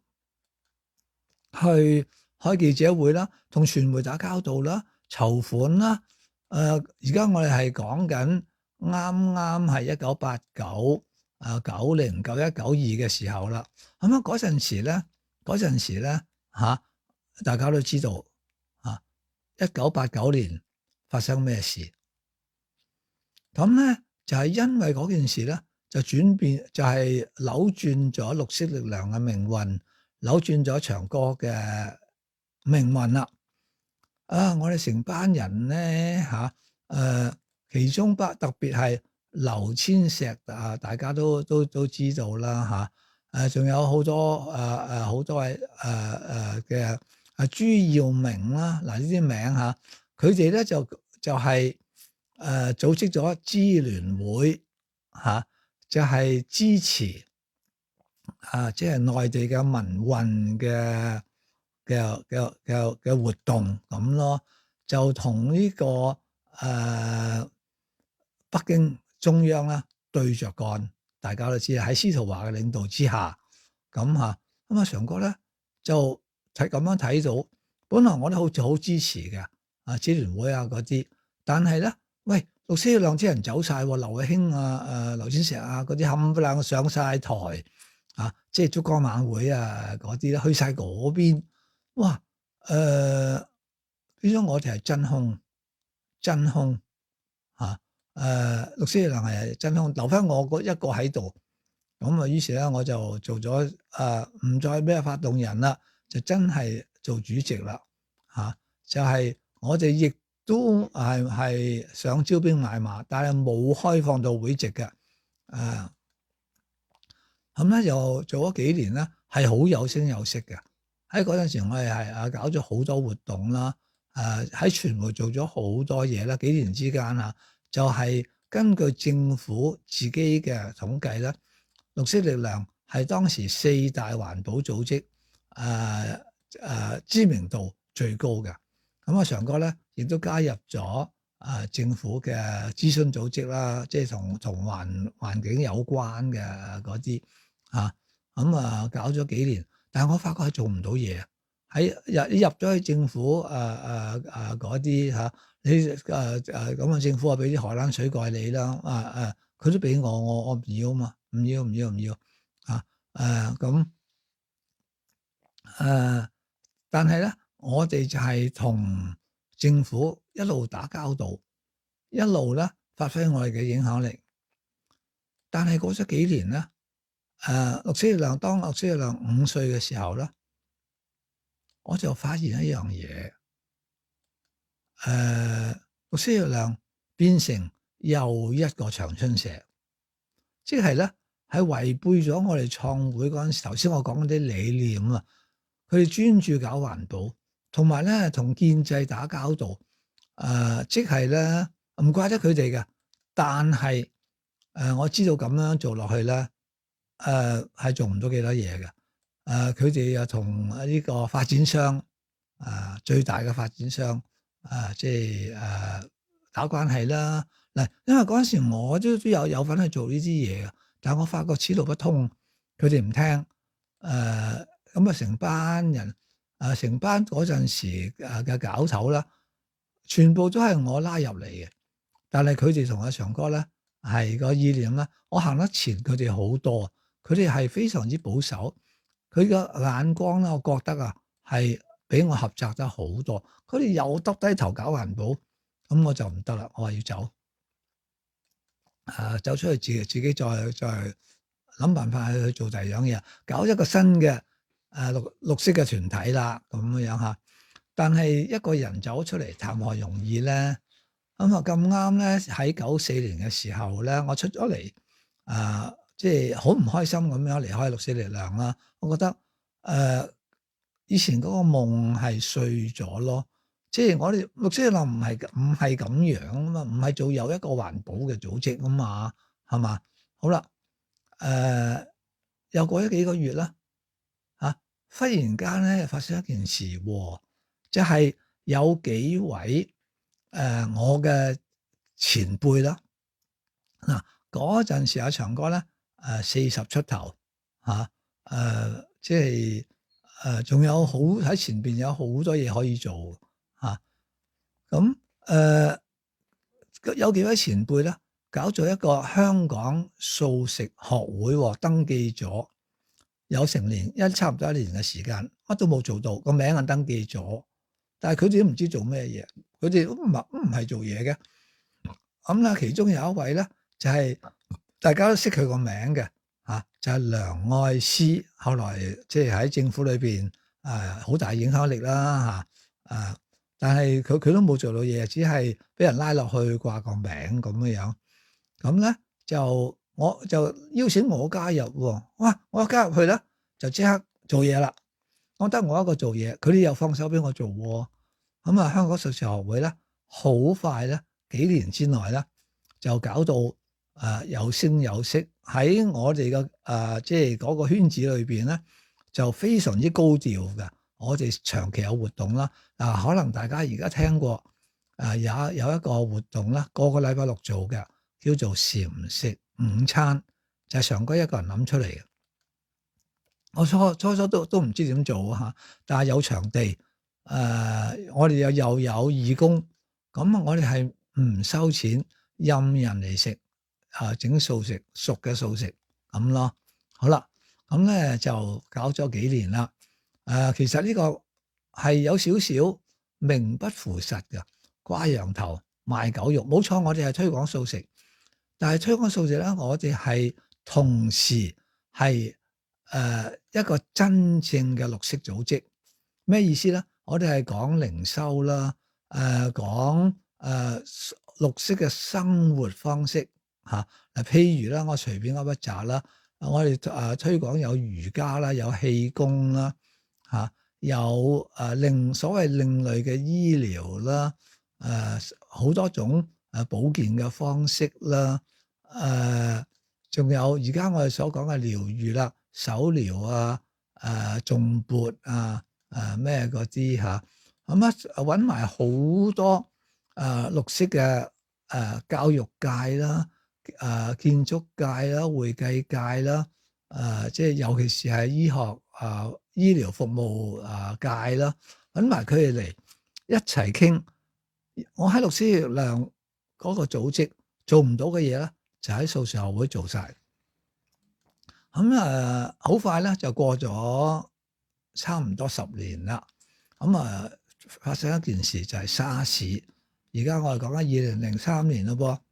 去開記者會啦，同傳媒打交道啦，籌款啦。誒、呃，而家我哋係講緊啱啱係一九八九、啊九零、九一、九二嘅時候啦。咁啊嗰陣時咧，嗰陣時咧嚇，大家都知道嚇，一九八九年發生咩事？咁咧就係、是、因為嗰件事咧，就轉變，就係、是、扭轉咗綠色力量嘅命運。扭轉咗長哥嘅命運啦！啊，我哋成班人咧嚇，誒、啊，其中不特別係劉千石啊，大家都都都知道啦嚇。誒、啊，仲有好多誒誒好多位誒誒嘅啊朱耀明啦，嗱呢啲名嚇，佢哋咧就就係、是、誒、啊、組織咗支聯會嚇、啊，就係、是、支持。啊，即係內地嘅民運嘅嘅嘅嘅嘅活動咁咯，就同呢、這個誒、呃、北京中央啦對着幹，大家都知喺司徒華嘅領導之下，咁嚇咁啊，常哥咧就睇咁樣睇到，本來我都好似好支持嘅啊，支聯會啊嗰啲，但係咧，喂，綠色力量啲人走晒，劉慧卿啊、誒、呃、劉千石啊嗰啲冚唪唥上晒台。啊！即係燭光晚會啊，嗰啲咧去晒嗰邊，哇！誒、呃，變咗我哋係真空，真空嚇。誒、啊，綠色力量係真空，留翻我一個喺度。咁啊，於是咧我就做咗誒，唔再咩發動人啦，就真係做主席啦。嚇、啊，就係、是、我哋亦都係係想招兵買馬，但係冇開放到會籍嘅。誒、啊， 咁咧又做咗幾年咧，係好有聲有色嘅。喺嗰陣時，我哋係啊搞咗好多活動啦，誒喺傳媒做咗好多嘢啦。幾年之間啊，就係根據政府自己嘅統計咧，綠色力量係當時四大環保組織誒誒知名度最高嘅。咁啊，常哥咧亦都加入咗誒政府嘅諮詢組織啦，即係同同環環境有關嘅嗰啲啊，咁啊搞咗幾年。但係我發覺係做唔到嘢，喺入你入咗去政府誒誒誒嗰啲嚇，你誒誒咁啊政府啊俾啲荷蘭水蓋你啦，啊誒佢都俾我，我我唔要啊嘛，唔要唔要唔要啊誒咁誒，但係咧我哋就係同政府一路打交道，一路咧發揮我哋嘅影響力，但係過咗幾年咧。誒、呃、綠色力量當綠色力量五歲嘅時候咧，我就發現一樣嘢，誒、呃、綠色力量變成又一個長春社，即係咧係違背咗我哋創會嗰陣時，頭先我講嗰啲理念啊，佢哋專注搞環保，同埋咧同建制打交道，誒、呃、即係咧唔怪得佢哋嘅，但係誒、呃、我知道咁樣做落去咧。誒係、呃、做唔到幾多嘢嘅，誒佢哋又同呢個發展商，誒、呃、最大嘅發展商，誒、呃、即係誒、呃、打關係啦。嗱，因為嗰陣時我都都有有份去做呢啲嘢嘅，但係我發覺此路不通，佢哋唔聽，誒咁啊成班人，誒、呃、成班嗰陣時誒嘅搞頭啦，全部都係我拉入嚟嘅，但係佢哋同阿長哥咧係個意念咧，我行得前佢哋好多。佢哋係非常之保守，佢嘅眼光咧，我覺得啊，係比我狹窄得好多。佢哋又耷低頭搞環保，咁我就唔得啦。我話要走，啊，走出去自己自己再再諗辦法去去做第二樣嘢，搞一個新嘅誒綠綠色嘅團體啦，咁樣嚇。但係一個人走出嚟，談何容易咧？咁啊咁啱咧，喺九四年嘅時候咧，我出咗嚟啊。即係好唔開心咁樣離開綠色力量啦，我覺得誒、呃、以前嗰個夢係碎咗咯。即係我哋綠色力量唔係唔係咁樣啊嘛，唔係做有一個環保嘅組織啊嘛，係嘛？好啦，誒、呃、又過咗幾個月啦，嚇、啊、忽然間咧發生一件事喎，即係有幾位誒、呃、我嘅前輩啦，嗱嗰陣時阿長哥咧。誒四十出頭嚇，誒、啊、即係誒仲有好喺前邊有好多嘢可以做嚇。咁、啊、誒、啊、有幾位前輩咧，搞咗一個香港素食學會，登記咗有成年一差唔多一年嘅時間，乜都冇做到，個名啊登記咗，但係佢哋都唔知做咩嘢，佢哋都唔唔係做嘢嘅。咁啦，其中有一位咧就係、是。大家都識佢個名嘅嚇，就係梁愛詩，後來即係喺政府裏邊誒好大影響力啦嚇誒，但係佢佢都冇做到嘢，只係俾人拉落去掛個名咁樣樣。咁咧就我就邀請我加入喎，哇！我一加入去咧就即刻做嘢啦。我得我一個做嘢，佢哋又放手俾我做喎。咁啊，香港素食學會咧好快咧幾年之內咧就搞到。誒、呃、有聲有色喺我哋嘅誒，即係嗰個圈子裏邊咧，就非常之高調嘅。我哋長期有活動啦，嗱、呃，可能大家而家聽過誒、呃、有有一個活動啦，個個禮拜六做嘅，叫做禪食午餐，就係長哥一個人諗出嚟嘅。我初初初都都唔知點做嚇，但係有場地，誒、呃，我哋又又有義工，咁我哋係唔收錢，任人嚟食。啊！整素食熟嘅素食咁咯，好啦，咁咧就搞咗幾年啦。誒、呃，其實呢個係有少少名不符實嘅，掛羊頭賣狗肉。冇錯，我哋係推廣素食，但係推廣素食咧，我哋係同時係誒、呃、一個真正嘅綠色組織。咩意思咧？我哋係講零售啦，誒、呃、講誒、呃、綠色嘅生活方式。嚇嗱，譬如啦，我隨便噏一紮啦， 我哋誒推廣有瑜伽啦，有氣功啦，嚇，有誒另所謂另類嘅醫療啦，誒好多種誒保健嘅方式啦，誒仲有而家我哋所講嘅療愈啦，手療啊，誒頌缽啊，誒咩嗰啲嚇，咁啊揾埋好多誒綠色嘅誒教育界啦。誒、呃、建築界啦、會計界啦，誒、呃、即係尤其是係醫學誒、呃、醫療服務誒、呃、界啦，揾埋佢哋嚟一齊傾。我喺綠色力量嗰個組織做唔到嘅嘢咧，就喺素食學會做晒。咁誒好快咧就過咗差唔多十年啦。咁啊、呃、發生一件事就係沙士。而家我哋講緊二零零三年咯噃。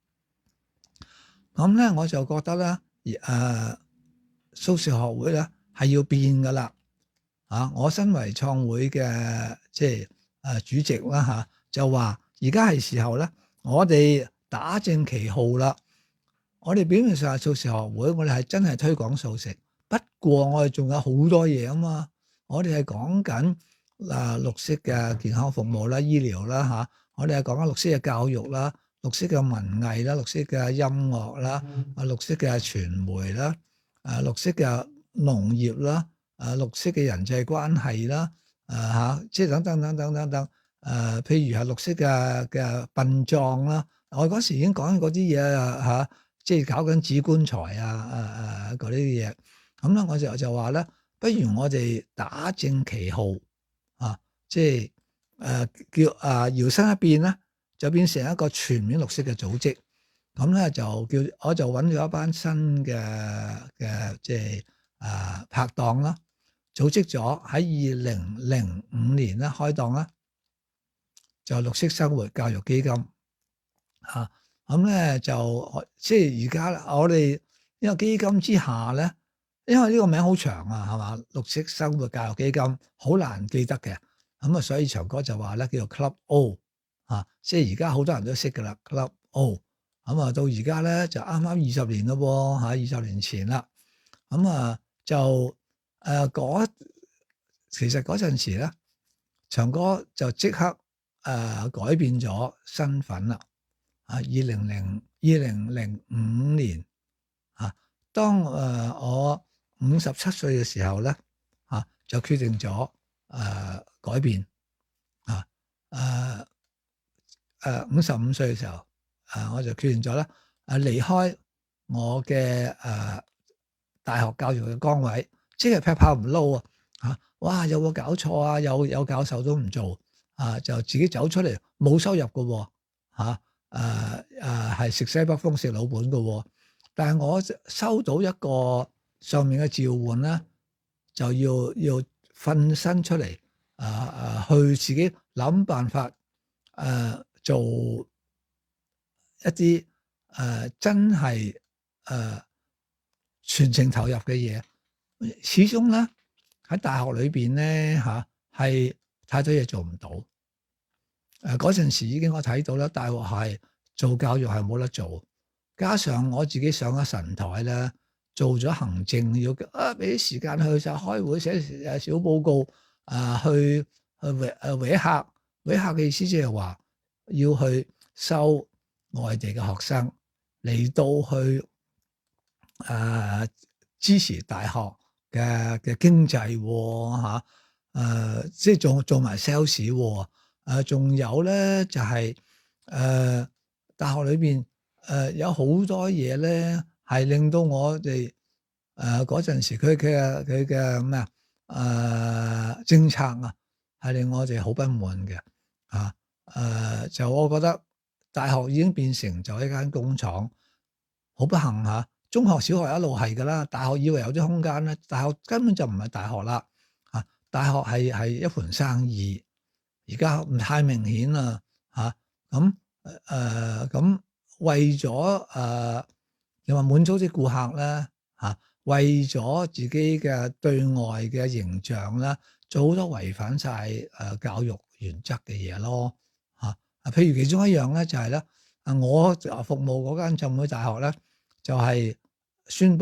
咁咧我就覺得咧，誒素食學會咧係要變噶啦，啊！我身為創會嘅即係誒主席啦嚇，就話而家係時候咧，我哋打正旗號啦。我哋表面上係素食學會，我哋係真係推廣素食，不過我哋仲有好多嘢啊嘛。我哋係講緊誒綠色嘅健康服務啦、醫療啦嚇，我哋係講緊綠色嘅教育啦。綠色嘅文藝啦，綠色嘅音樂啦，啊綠色嘅傳媒啦，啊綠色嘅農業啦，啊綠色嘅人際關係啦，啊嚇，即係等等等等等等，誒、啊、譬如係綠色嘅嘅殯葬啦，我嗰時已經講緊嗰啲嘢啊嚇，即係搞緊紙棺材啊啊啊嗰啲嘢，咁咧我就就話咧，不如我哋打正旗號啊，即係誒、啊、叫啊搖身一變啦。就變成一個全面綠色嘅組織，咁咧就叫我就揾咗一班新嘅嘅即係啊拍檔啦，組織咗喺二零零五年咧開檔啦，就綠色生活教育基金嚇，咁、啊、咧就即係而家我哋呢個基金之下咧，因為呢個名好長啊，係嘛？綠色生活教育基金好難記得嘅，咁啊，所以長哥就話咧叫做 Club O。啊！即係而家好多人都識㗎啦，Club O。咁啊，到而家咧就啱啱二十年咯喎，嚇二十年前啦。咁啊就誒嗰、呃、其實嗰陣時咧，長哥就即刻誒、呃、改變咗身份啦。啊，二零零二零零五年啊，當誒、呃、我五十七歲嘅時候咧，啊就決定咗誒、呃、改變啊誒。呃誒五十五歲嘅時候，誒、呃、我就決定咗咧，誒、呃、離開我嘅誒、呃、大學教育嘅崗位，即係劈炮唔撈啊！嚇，哇有冇搞錯啊？有有教授都唔做啊，就自己走出嚟冇收入嘅喎嚇，誒誒係食西北風食老本嘅喎，但係我收到一個上面嘅召喚咧，就要要瞓身出嚟，誒、呃、誒去自己諗辦法誒。呃做一啲誒、呃、真係誒、呃、全程投入嘅嘢，始終咧喺大學裏邊咧嚇係太多嘢做唔到。誒嗰陣時已經我睇到啦，大學係做教育係冇得做，加上我自己上咗神台咧，做咗行政要啊俾啲時間去就開會寫誒小報告啊，去去誒搲客搲客嘅意思即係話。要去收外地嘅學生嚟到去誒、呃、支持大學嘅嘅經濟喎嚇，誒即係做做埋 sales 喎，誒仲有咧就係、是、誒、呃、大學裏邊誒有好多嘢咧係令到我哋誒嗰陣時佢佢嘅佢嘅咩啊誒政策啊係令我哋好不滿嘅啊。誒、呃、就我覺得大學已經變成咗一間工廠，好不幸嚇。中學、小學一路係㗎啦，大學以為有啲空間咧，大學根本就唔係大學啦。嚇，大學係係一盤生意，而家唔太明顯啦。嚇，咁誒咁為咗誒你話滿足啲顧客咧嚇，為咗自己嘅對外嘅形象咧，做好多違反晒誒教育原則嘅嘢咯。啊，譬如其中一樣咧，就係咧，啊，我服務嗰間浸會大學咧，就係宣布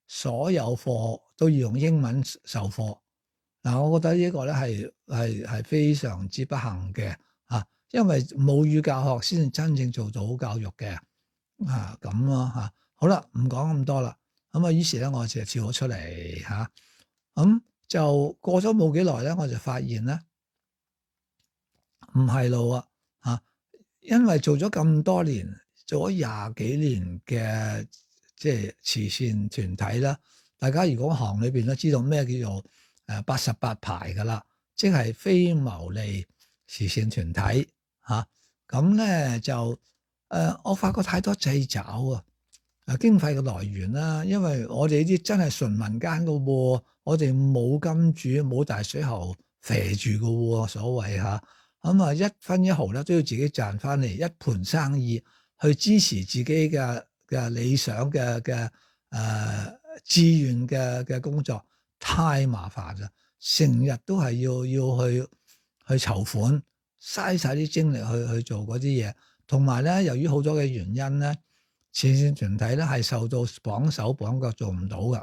所有課都要用英文授課。嗱，我覺得呢個咧係係係非常之不幸嘅啊，因為母語教學先至真正做到好教育嘅啊，咁咯嚇。好啦，唔講咁多啦。咁啊，於是咧我就跳咗出嚟嚇，咁、啊、就過咗冇幾耐咧，我就發現咧唔係路啊嚇，因為做咗咁多年，做咗廿幾年嘅即係慈善團體啦。大家如果行裏邊都知道咩叫做誒八十八牌噶啦，即係非牟利慈善團體嚇。咁、啊、咧就誒、呃，我發覺太多掣肘啊！誒經費嘅來源啦，因為我哋呢啲真係純民間嘅喎，我哋冇金主冇大水喉肥住嘅喎，所謂嚇。咁啊一分一毫咧都要自己賺翻嚟，一盤生意去支持自己嘅嘅理想嘅嘅誒志願嘅嘅工作，太麻煩啦，成日都係要要去去籌款，嘥晒啲精力去去做嗰啲嘢，同埋咧由於好多嘅原因咧。慈善團體咧係受到綁手綁腳做唔到噶，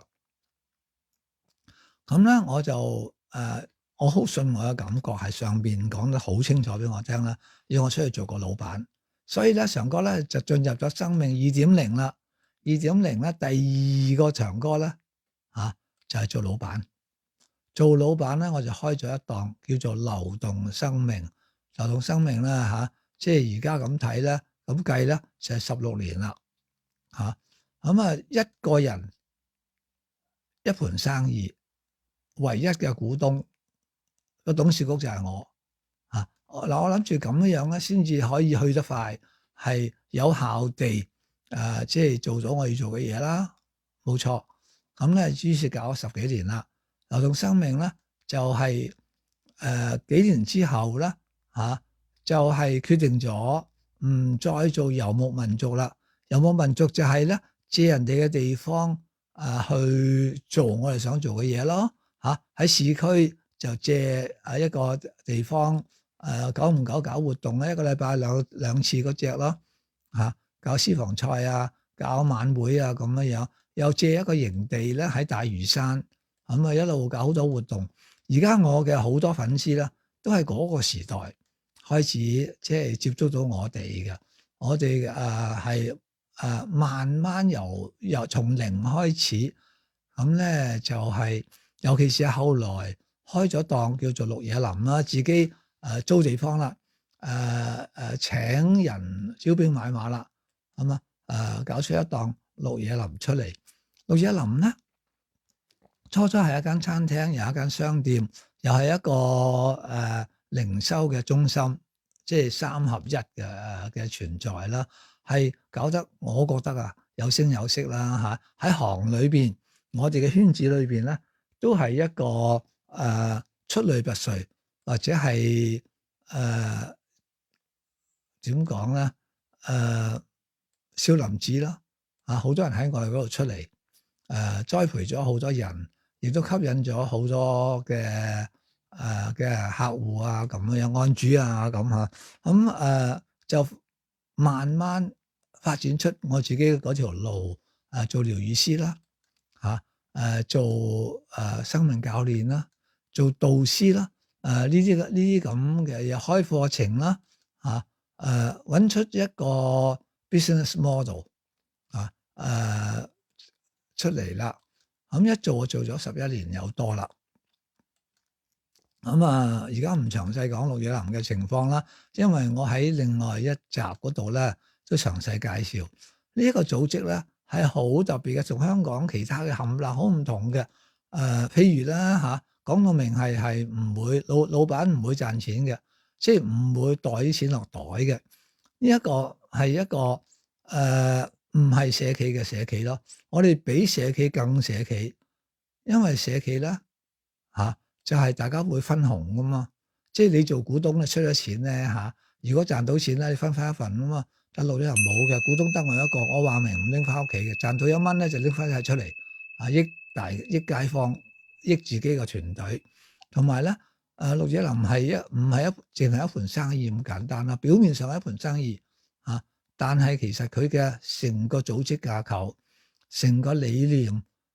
咁咧我就誒、呃、我好信我嘅感覺係上邊講得好清楚俾我聽啦，要我出去做個老闆，所以咧長哥咧就進入咗生命二點零啦，二點零咧第二個長哥咧嚇、啊、就係、是、做老闆，做老闆咧我就開咗一檔叫做流動生命，流動生命咧嚇，即係而家咁睇咧咁計咧就係十六年啦。嚇咁啊！一個人一盤生意，唯一嘅股東個董事局就係我嚇。嗱、啊，我諗住咁樣咧，先至可以去得快，係有效地誒、呃，即係做咗我要做嘅嘢啦。冇錯。咁咧，於是搞咗十幾年啦。流動生命咧，就係、是、誒、呃、幾年之後咧嚇、啊，就係、是、決定咗唔再做遊牧民族啦。遊牧民族就係咧借人哋嘅地方啊去做我哋想做嘅嘢咯嚇，喺市區就借啊一個地方誒，久唔久搞活動咧，一個禮拜兩兩次嗰隻咯嚇，搞私房菜啊，搞晚會啊咁樣樣，又借一個營地咧喺大嶼山咁啊一路搞好多活動。而家我嘅好多粉絲咧都係嗰個時代開始即係接觸到我哋嘅，我哋誒係。誒、呃、慢慢由由從零開始，咁咧就係、是，尤其是後來開咗檔叫做綠野林啦，自己誒、呃、租地方啦，誒、呃、誒、呃、請人招兵買馬啦，咁啊誒搞出一檔綠野林出嚟。綠野林咧，初初係一間餐廳，又一間商店，又係一個誒、呃、零售嘅中心，即係三合一嘅嘅存在啦。係搞得我覺得啊有聲有色啦嚇，喺行裏邊，我哋嘅圈子裏邊咧，都係一個誒、呃、出類拔萃，或者係誒點講咧誒少林寺啦啊，好多人喺我哋嗰度出嚟誒、呃、栽培咗好多人，亦都吸引咗好多嘅誒嘅客戶啊咁樣案主啊咁嚇，咁誒、呃、就。慢慢發展出我自己嗰條路，誒做療愈師啦，嚇誒做誒生命教練啦，做導師啦，誒呢啲呢啲咁嘅又開課程啦，嚇誒揾出一個 business model 啊誒出嚟啦，咁一做就做咗十一年有多啦。咁啊，而家唔詳細講綠野林嘅情況啦，因為我喺另外一集嗰度咧都詳細介紹呢一個組織咧係好特別嘅，同香港其他嘅冚唪唥好唔同嘅。誒、呃，譬如啦嚇，講到明係係唔會老老闆唔會賺錢嘅，即係唔會袋啲錢落袋嘅。呢、這個、一個係一個誒唔係社企嘅社企咯，我哋比社企更社企，因為社企咧嚇。啊就係大家會分紅噶嘛，即係你做股東咧出咗錢咧嚇，如果賺到錢咧，你分翻一份啊嘛。但綠野林冇嘅，股東得我一個，我話明唔拎翻屋企嘅，賺到一蚊咧就拎翻晒出嚟，啊益大益街坊，益自己個團隊。同埋咧，誒綠野林係一唔係一淨係一盤生意咁簡單啦，表面上係一盤生意啊，但係其實佢嘅成個組織架構、成個理念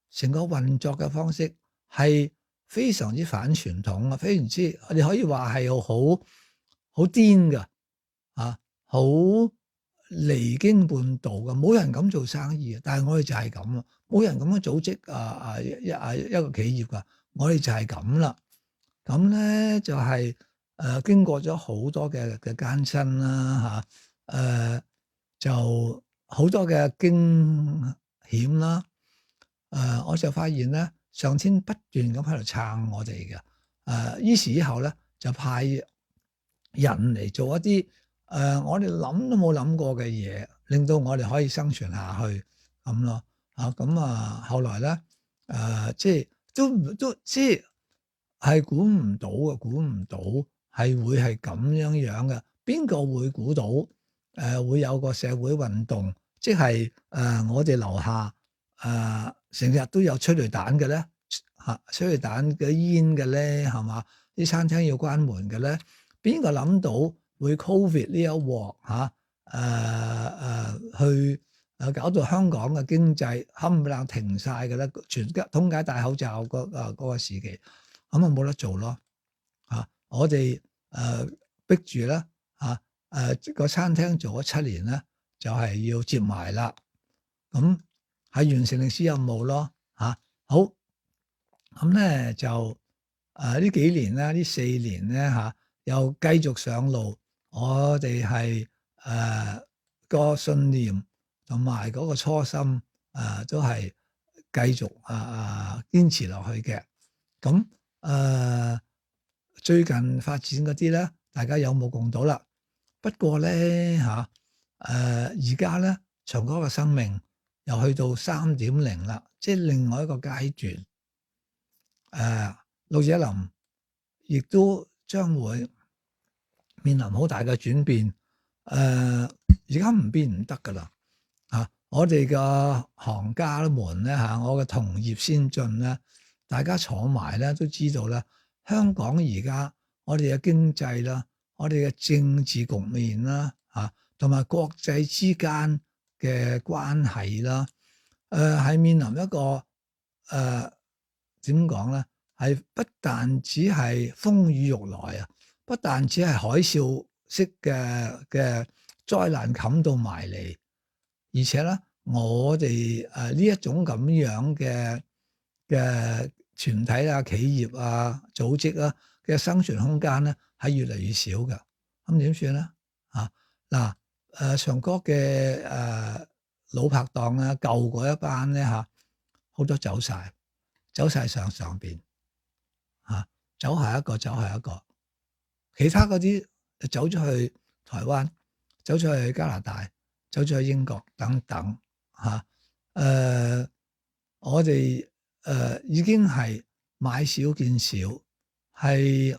成個運作嘅方式係非常之反傳統啊，非常之你可以話係好好癲㗎啊，好離經叛道嘅，冇人咁做生意嘅。但係我哋就係咁咯，冇人咁樣組織啊啊一啊一個企業㗎，我哋就係咁啦。咁咧就係、是、誒、呃、經過咗好多嘅嘅艱辛啦嚇，誒、呃、就好多嘅驚險啦。誒、呃、我就發現咧，上天不斷咁喺度撐我哋嘅。誒、呃、於是以後咧就派人嚟做一啲誒、呃、我哋諗都冇諗過嘅嘢，令到我哋可以生存下去咁咯。啊咁啊，後來咧誒、呃、即係都都即係。係估唔到嘅，估唔到係會係咁樣樣嘅。邊個會估到？誒、呃、會有個社會運動，即係誒、呃、我哋樓下誒成日都有催淚彈嘅咧，嚇催淚彈嘅煙嘅咧，係嘛？啲餐廳要關門嘅咧，邊個諗到會 Covid 呢一鑊嚇？誒誒去誒搞到香港嘅經濟冚唪唥停晒嘅咧，全家通街戴口罩嗰啊嗰個時期。咁啊冇得做咯，啊！我哋誒、呃、逼住咧，啊誒個餐廳做咗七年咧，就係、是、要接埋啦。咁係完成歷史任務咯，嚇、啊、好。咁咧就誒呢、呃、幾年咧，呢四年咧嚇、啊，又繼續上路。我哋係誒個信念同埋嗰個初心誒、啊，都係繼續啊啊堅持落去嘅。咁誒、呃、最近發展嗰啲咧，大家有目共睹啦。不過咧嚇，誒而家咧長哥嘅生命又去到三點零啦，即係另外一個階段。誒、呃、陸者林亦都將會面臨好大嘅轉變。誒而家唔變唔得噶啦嚇！我哋嘅行家們咧嚇，我嘅同業先進咧。大家坐埋咧都知道啦，香港而家我哋嘅經濟啦，我哋嘅政治局面啦，嚇，同埋國際之間嘅關係啦，誒、呃、係面臨一個誒點講咧，係、呃、不但只係風雨欲來啊，不但只係海嘯式嘅嘅災難冚到埋嚟，而且咧我哋誒呢一種咁樣嘅嘅團體啊、企業啊、組織啊嘅生存空間咧，係越嚟越少嘅。咁點算咧？啊嗱，誒長哥嘅誒老拍檔啊，舊嗰一班咧嚇，好多走晒，走晒上上邊嚇，走下一個，走下一個，其他嗰啲走咗去台灣，走咗去加拿大，走咗去英國等等嚇。誒、啊呃，我哋。誒、呃、已經係買少見少，係誒、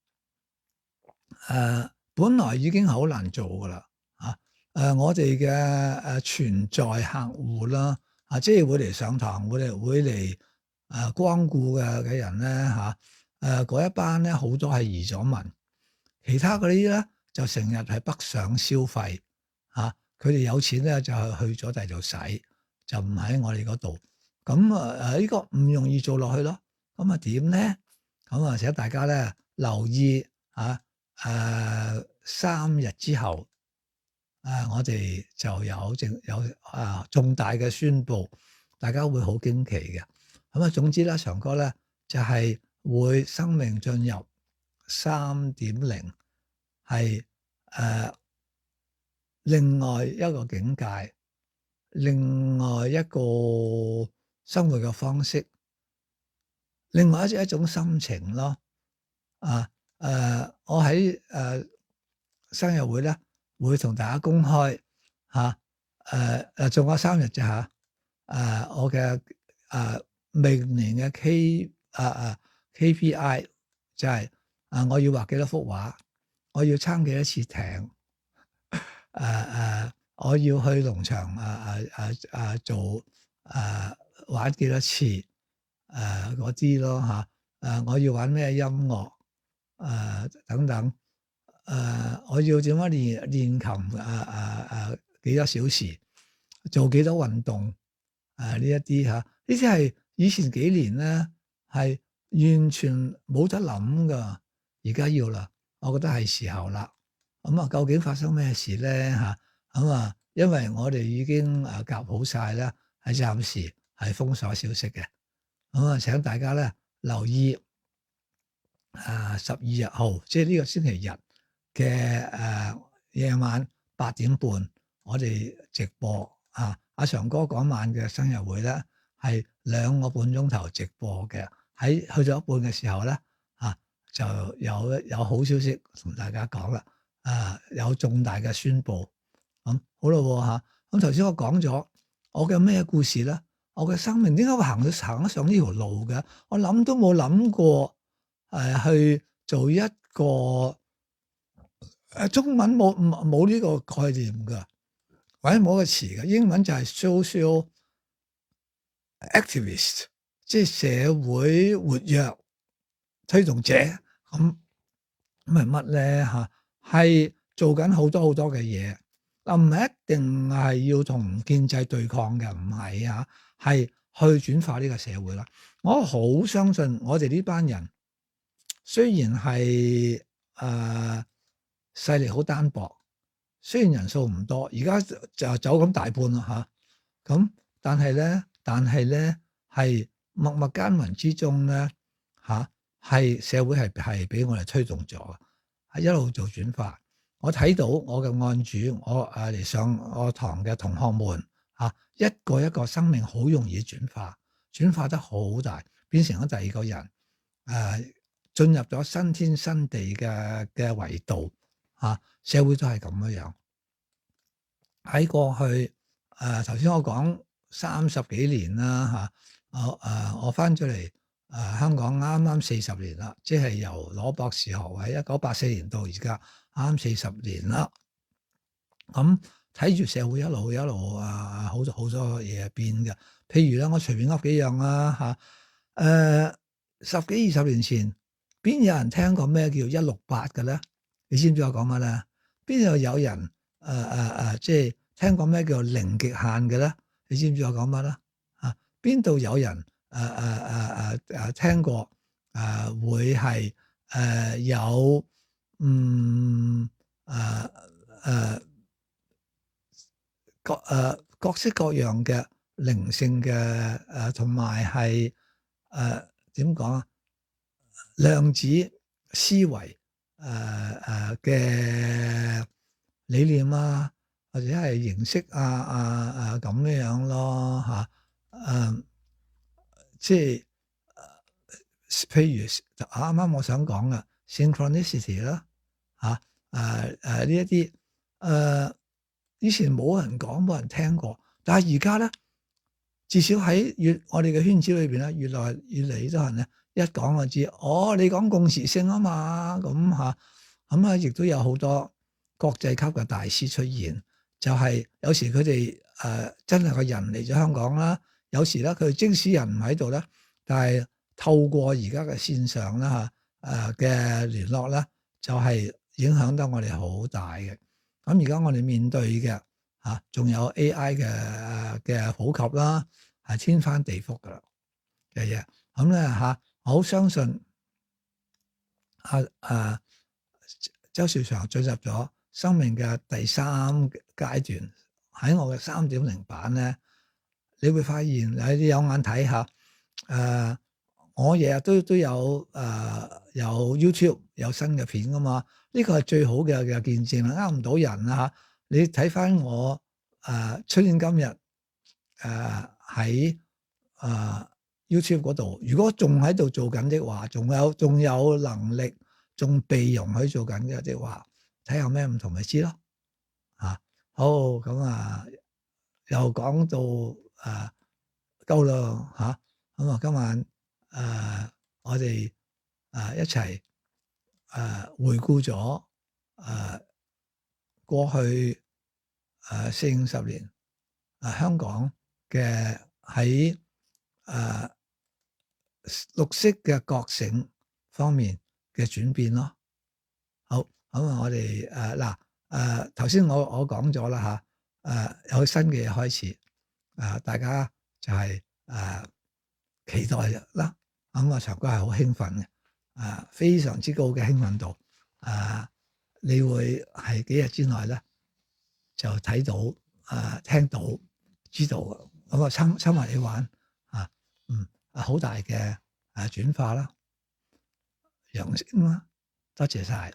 呃、本來已經好難做噶啦嚇。誒、呃、我哋嘅誒存在客戶啦，啊即係會嚟上堂，會嚟會嚟誒光顧嘅嘅人咧嚇。誒嗰一班咧好多係移咗民，其他嗰啲咧就成日係北上消費嚇。佢哋有錢咧就係去咗第二度使，就唔喺我哋嗰度。咁啊誒呢個唔容易做落去咯，咁啊點咧？咁啊請大家咧留意啊誒三日之後，誒、啊、我哋就有正有啊重大嘅宣佈，大家會好驚奇嘅。咁啊總之咧，長哥咧就係、是、會生命進入三點零，係誒另外一個境界，另外一個生活嘅方式，另外一一種心情咯。啊，誒、呃，我喺誒、呃、生日會咧，會同大家公開嚇，誒誒仲有三日啫嚇。誒、啊，我嘅誒、啊、明年嘅 K 啊啊 K P I 就係、是、啊，我要畫幾多幅畫，我要撐幾多次艇，誒、啊、誒，我要去農場啊啊啊啊做誒。啊玩幾多次誒嗰啲咯嚇，誒、呃、我要玩咩音樂誒、呃、等等誒、呃，我要點樣練練琴誒誒誒幾多小時，做幾多運動誒呢一啲嚇，呢啲係以前幾年咧係完全冇得諗噶，而家要啦，我覺得係時候啦。咁啊，究竟發生咩事咧嚇？咁啊，因為我哋已經誒夾好晒啦，係暫時係封鎖消息嘅。咁啊，請大家咧留意誒十二日號，即係呢個星期日嘅誒夜晚八點半，我哋直播啊！阿長哥嗰晚嘅生日會咧係兩個半鐘頭直播嘅，喺去到一半嘅時候咧啊，就有有好消息同大家講啦。啊！有重大嘅宣佈，咁、嗯、好咯嚇。咁頭先我講咗我嘅咩故事咧？我嘅生命點解會行到行得上呢條路嘅？我諗都冇諗過誒、呃、去做一個誒、呃、中文冇冇呢個概念㗎，或者冇個詞嘅。英文就係 social activist，即係社會活躍推動者。咁咁係乜咧嚇？係做緊好多好多嘅嘢，嗱唔係一定係要同建制對抗嘅，唔係啊，係去轉化呢個社會啦。我好相信我哋呢班人，雖然係誒勢力好單薄，雖然人數唔多，而家就走咁大半啦嚇。咁但係咧，但係咧係默默耕耘之中咧嚇，係社會係係俾我哋推動咗。係一路做轉化，我睇到我嘅案主，我誒嚟上我堂嘅同學們嚇，一個一個生命好容易轉化，轉化得好大，變成咗第二個人，誒進入咗新天新地嘅嘅維度嚇，社會都係咁樣樣。喺過去誒頭先我講三十幾年啦嚇，我誒我翻咗嚟。誒、呃、香港啱啱四十年啦，即係由攞博士學位一九八四年到而家啱四十年啦。咁睇住社會一路一路啊，好多好多嘢變嘅。譬如咧，我隨便噏幾樣啊嚇。誒、呃、十幾二十年前，邊有人聽過咩叫一六八嘅咧？你知唔知我講乜咧？邊度有人誒誒誒，即係聽過咩叫零極限嘅咧？你知唔知我講乜咧？啊，邊度有人？誒誒誒誒誒聽過誒、呃、會係誒、呃、有嗯誒誒各誒各式各樣嘅靈性嘅誒，同埋係誒點講啊？量子思維誒誒嘅理念啊，或者係形式啊啊啊咁樣樣咯嚇誒。呃即係誒，譬如就啱啱我想講嘅 synchronicity 啦，嚇誒誒呢一啲誒，以前冇人講，冇人聽過，但係而家咧，至少喺越我哋嘅圈子裏邊咧，越來越嚟越多人咧，一講就知，哦，你講共時性啊嘛，咁嚇，咁啊亦都有好多國際級嘅大師出現，就係、是、有時佢哋誒真係個人嚟咗香港啦。有時咧，佢即使人唔喺度咧，但係透過而家嘅線上啦嚇，誒嘅聯絡咧，就係影響得我哋好大嘅。咁而家我哋面對嘅嚇，仲有 A I 嘅嘅普及啦，係天翻地覆噶啦嘅嘢。咁咧嚇，我好相信啊啊周兆祥進入咗生命嘅第三階段，喺我嘅三點零版咧。你會發現你有眼睇下，誒、呃，我日日都都有誒、呃、有 YouTube 有新嘅片噶嘛，呢、這個係最好嘅嘅見證啦，呃唔到人啦嚇。你睇翻我誒出現今日誒喺誒 YouTube 嗰度，如果仲喺度做緊的話，仲有仲有能力，仲被容許做緊嘅的話，睇下咩唔同咪知咯嚇。好咁啊，又講到。誒夠啦嚇，咁啊今晚誒、呃、我哋誒、呃、一齊誒、呃、回顧咗誒、呃、過去誒四五十年誒、呃、香港嘅喺誒綠色嘅覺醒方面嘅轉變咯。好，咁啊我哋誒嗱誒頭先我我講咗啦嚇，誒、呃、有新嘅嘢開始。誒、呃，大家就係、是、誒、呃、 期待啦。咁啊，長哥係好興奮嘅，啊，非常之高嘅興奮度，啊，你會係幾日之內咧就睇到、啊聽到、知道嘅，咁啊參參埋你玩啊，嗯，好大嘅誒轉化啦，揚升啦，多謝晒。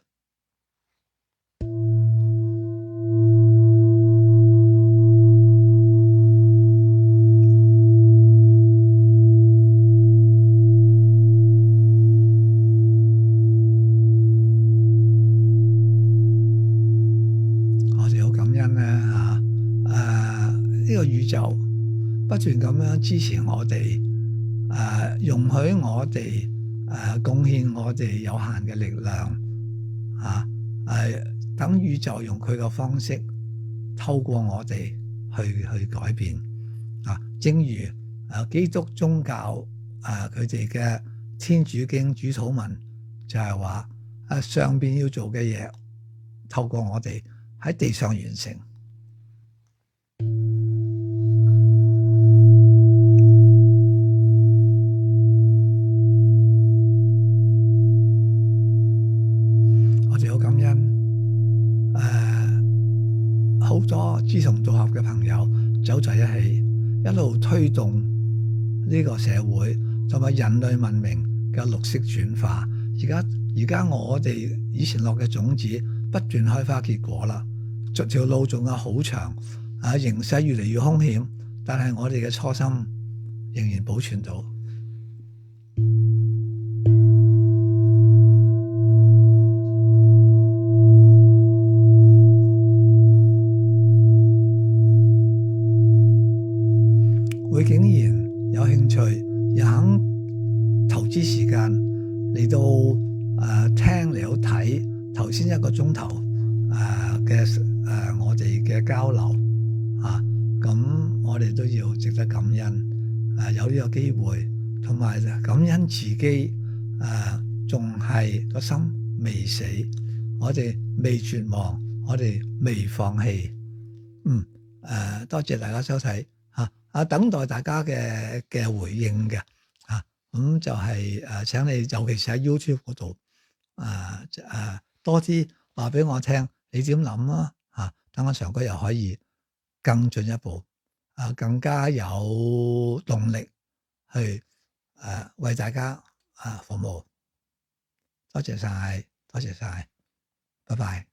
就不斷咁樣支持我哋，誒、呃、容許我哋誒貢獻我哋有限嘅力量，啊誒、呃、等宇宙用佢嘅方式透過我哋去去改變啊。正如誒、呃、基督宗教誒佢哋嘅天主經主禱文就係話誒上邊要做嘅嘢，透過我哋喺地上完成。好多志同道合嘅朋友走在一起，一路推動呢個社會同埋人類文明嘅綠色轉化。而家而家我哋以前落嘅種子不斷開花結果啦，條路仲有好長，啊形勢越嚟越兇險，但係我哋嘅初心仍然保存到。會竟然有興趣，又肯投資時間嚟到誒、呃、聽嚟到睇頭先一個鐘頭誒嘅誒我哋嘅交流啊，咁我哋都要值得感恩誒、呃、有呢個機會，同埋感恩自己誒仲係個心未死，我哋未絕望，我哋未放棄。嗯誒、呃，多謝大家收睇。啊！等待大家嘅嘅回應嘅，啊，咁就係、是、誒、啊、請你，尤其是喺 YouTube 嗰度，誒誒多啲話俾我聽，你點諗啊？嚇，等我長哥又可以更進一步，啊，更加有動力去誒、啊、為大家啊服務。多謝晒，多謝晒，拜拜。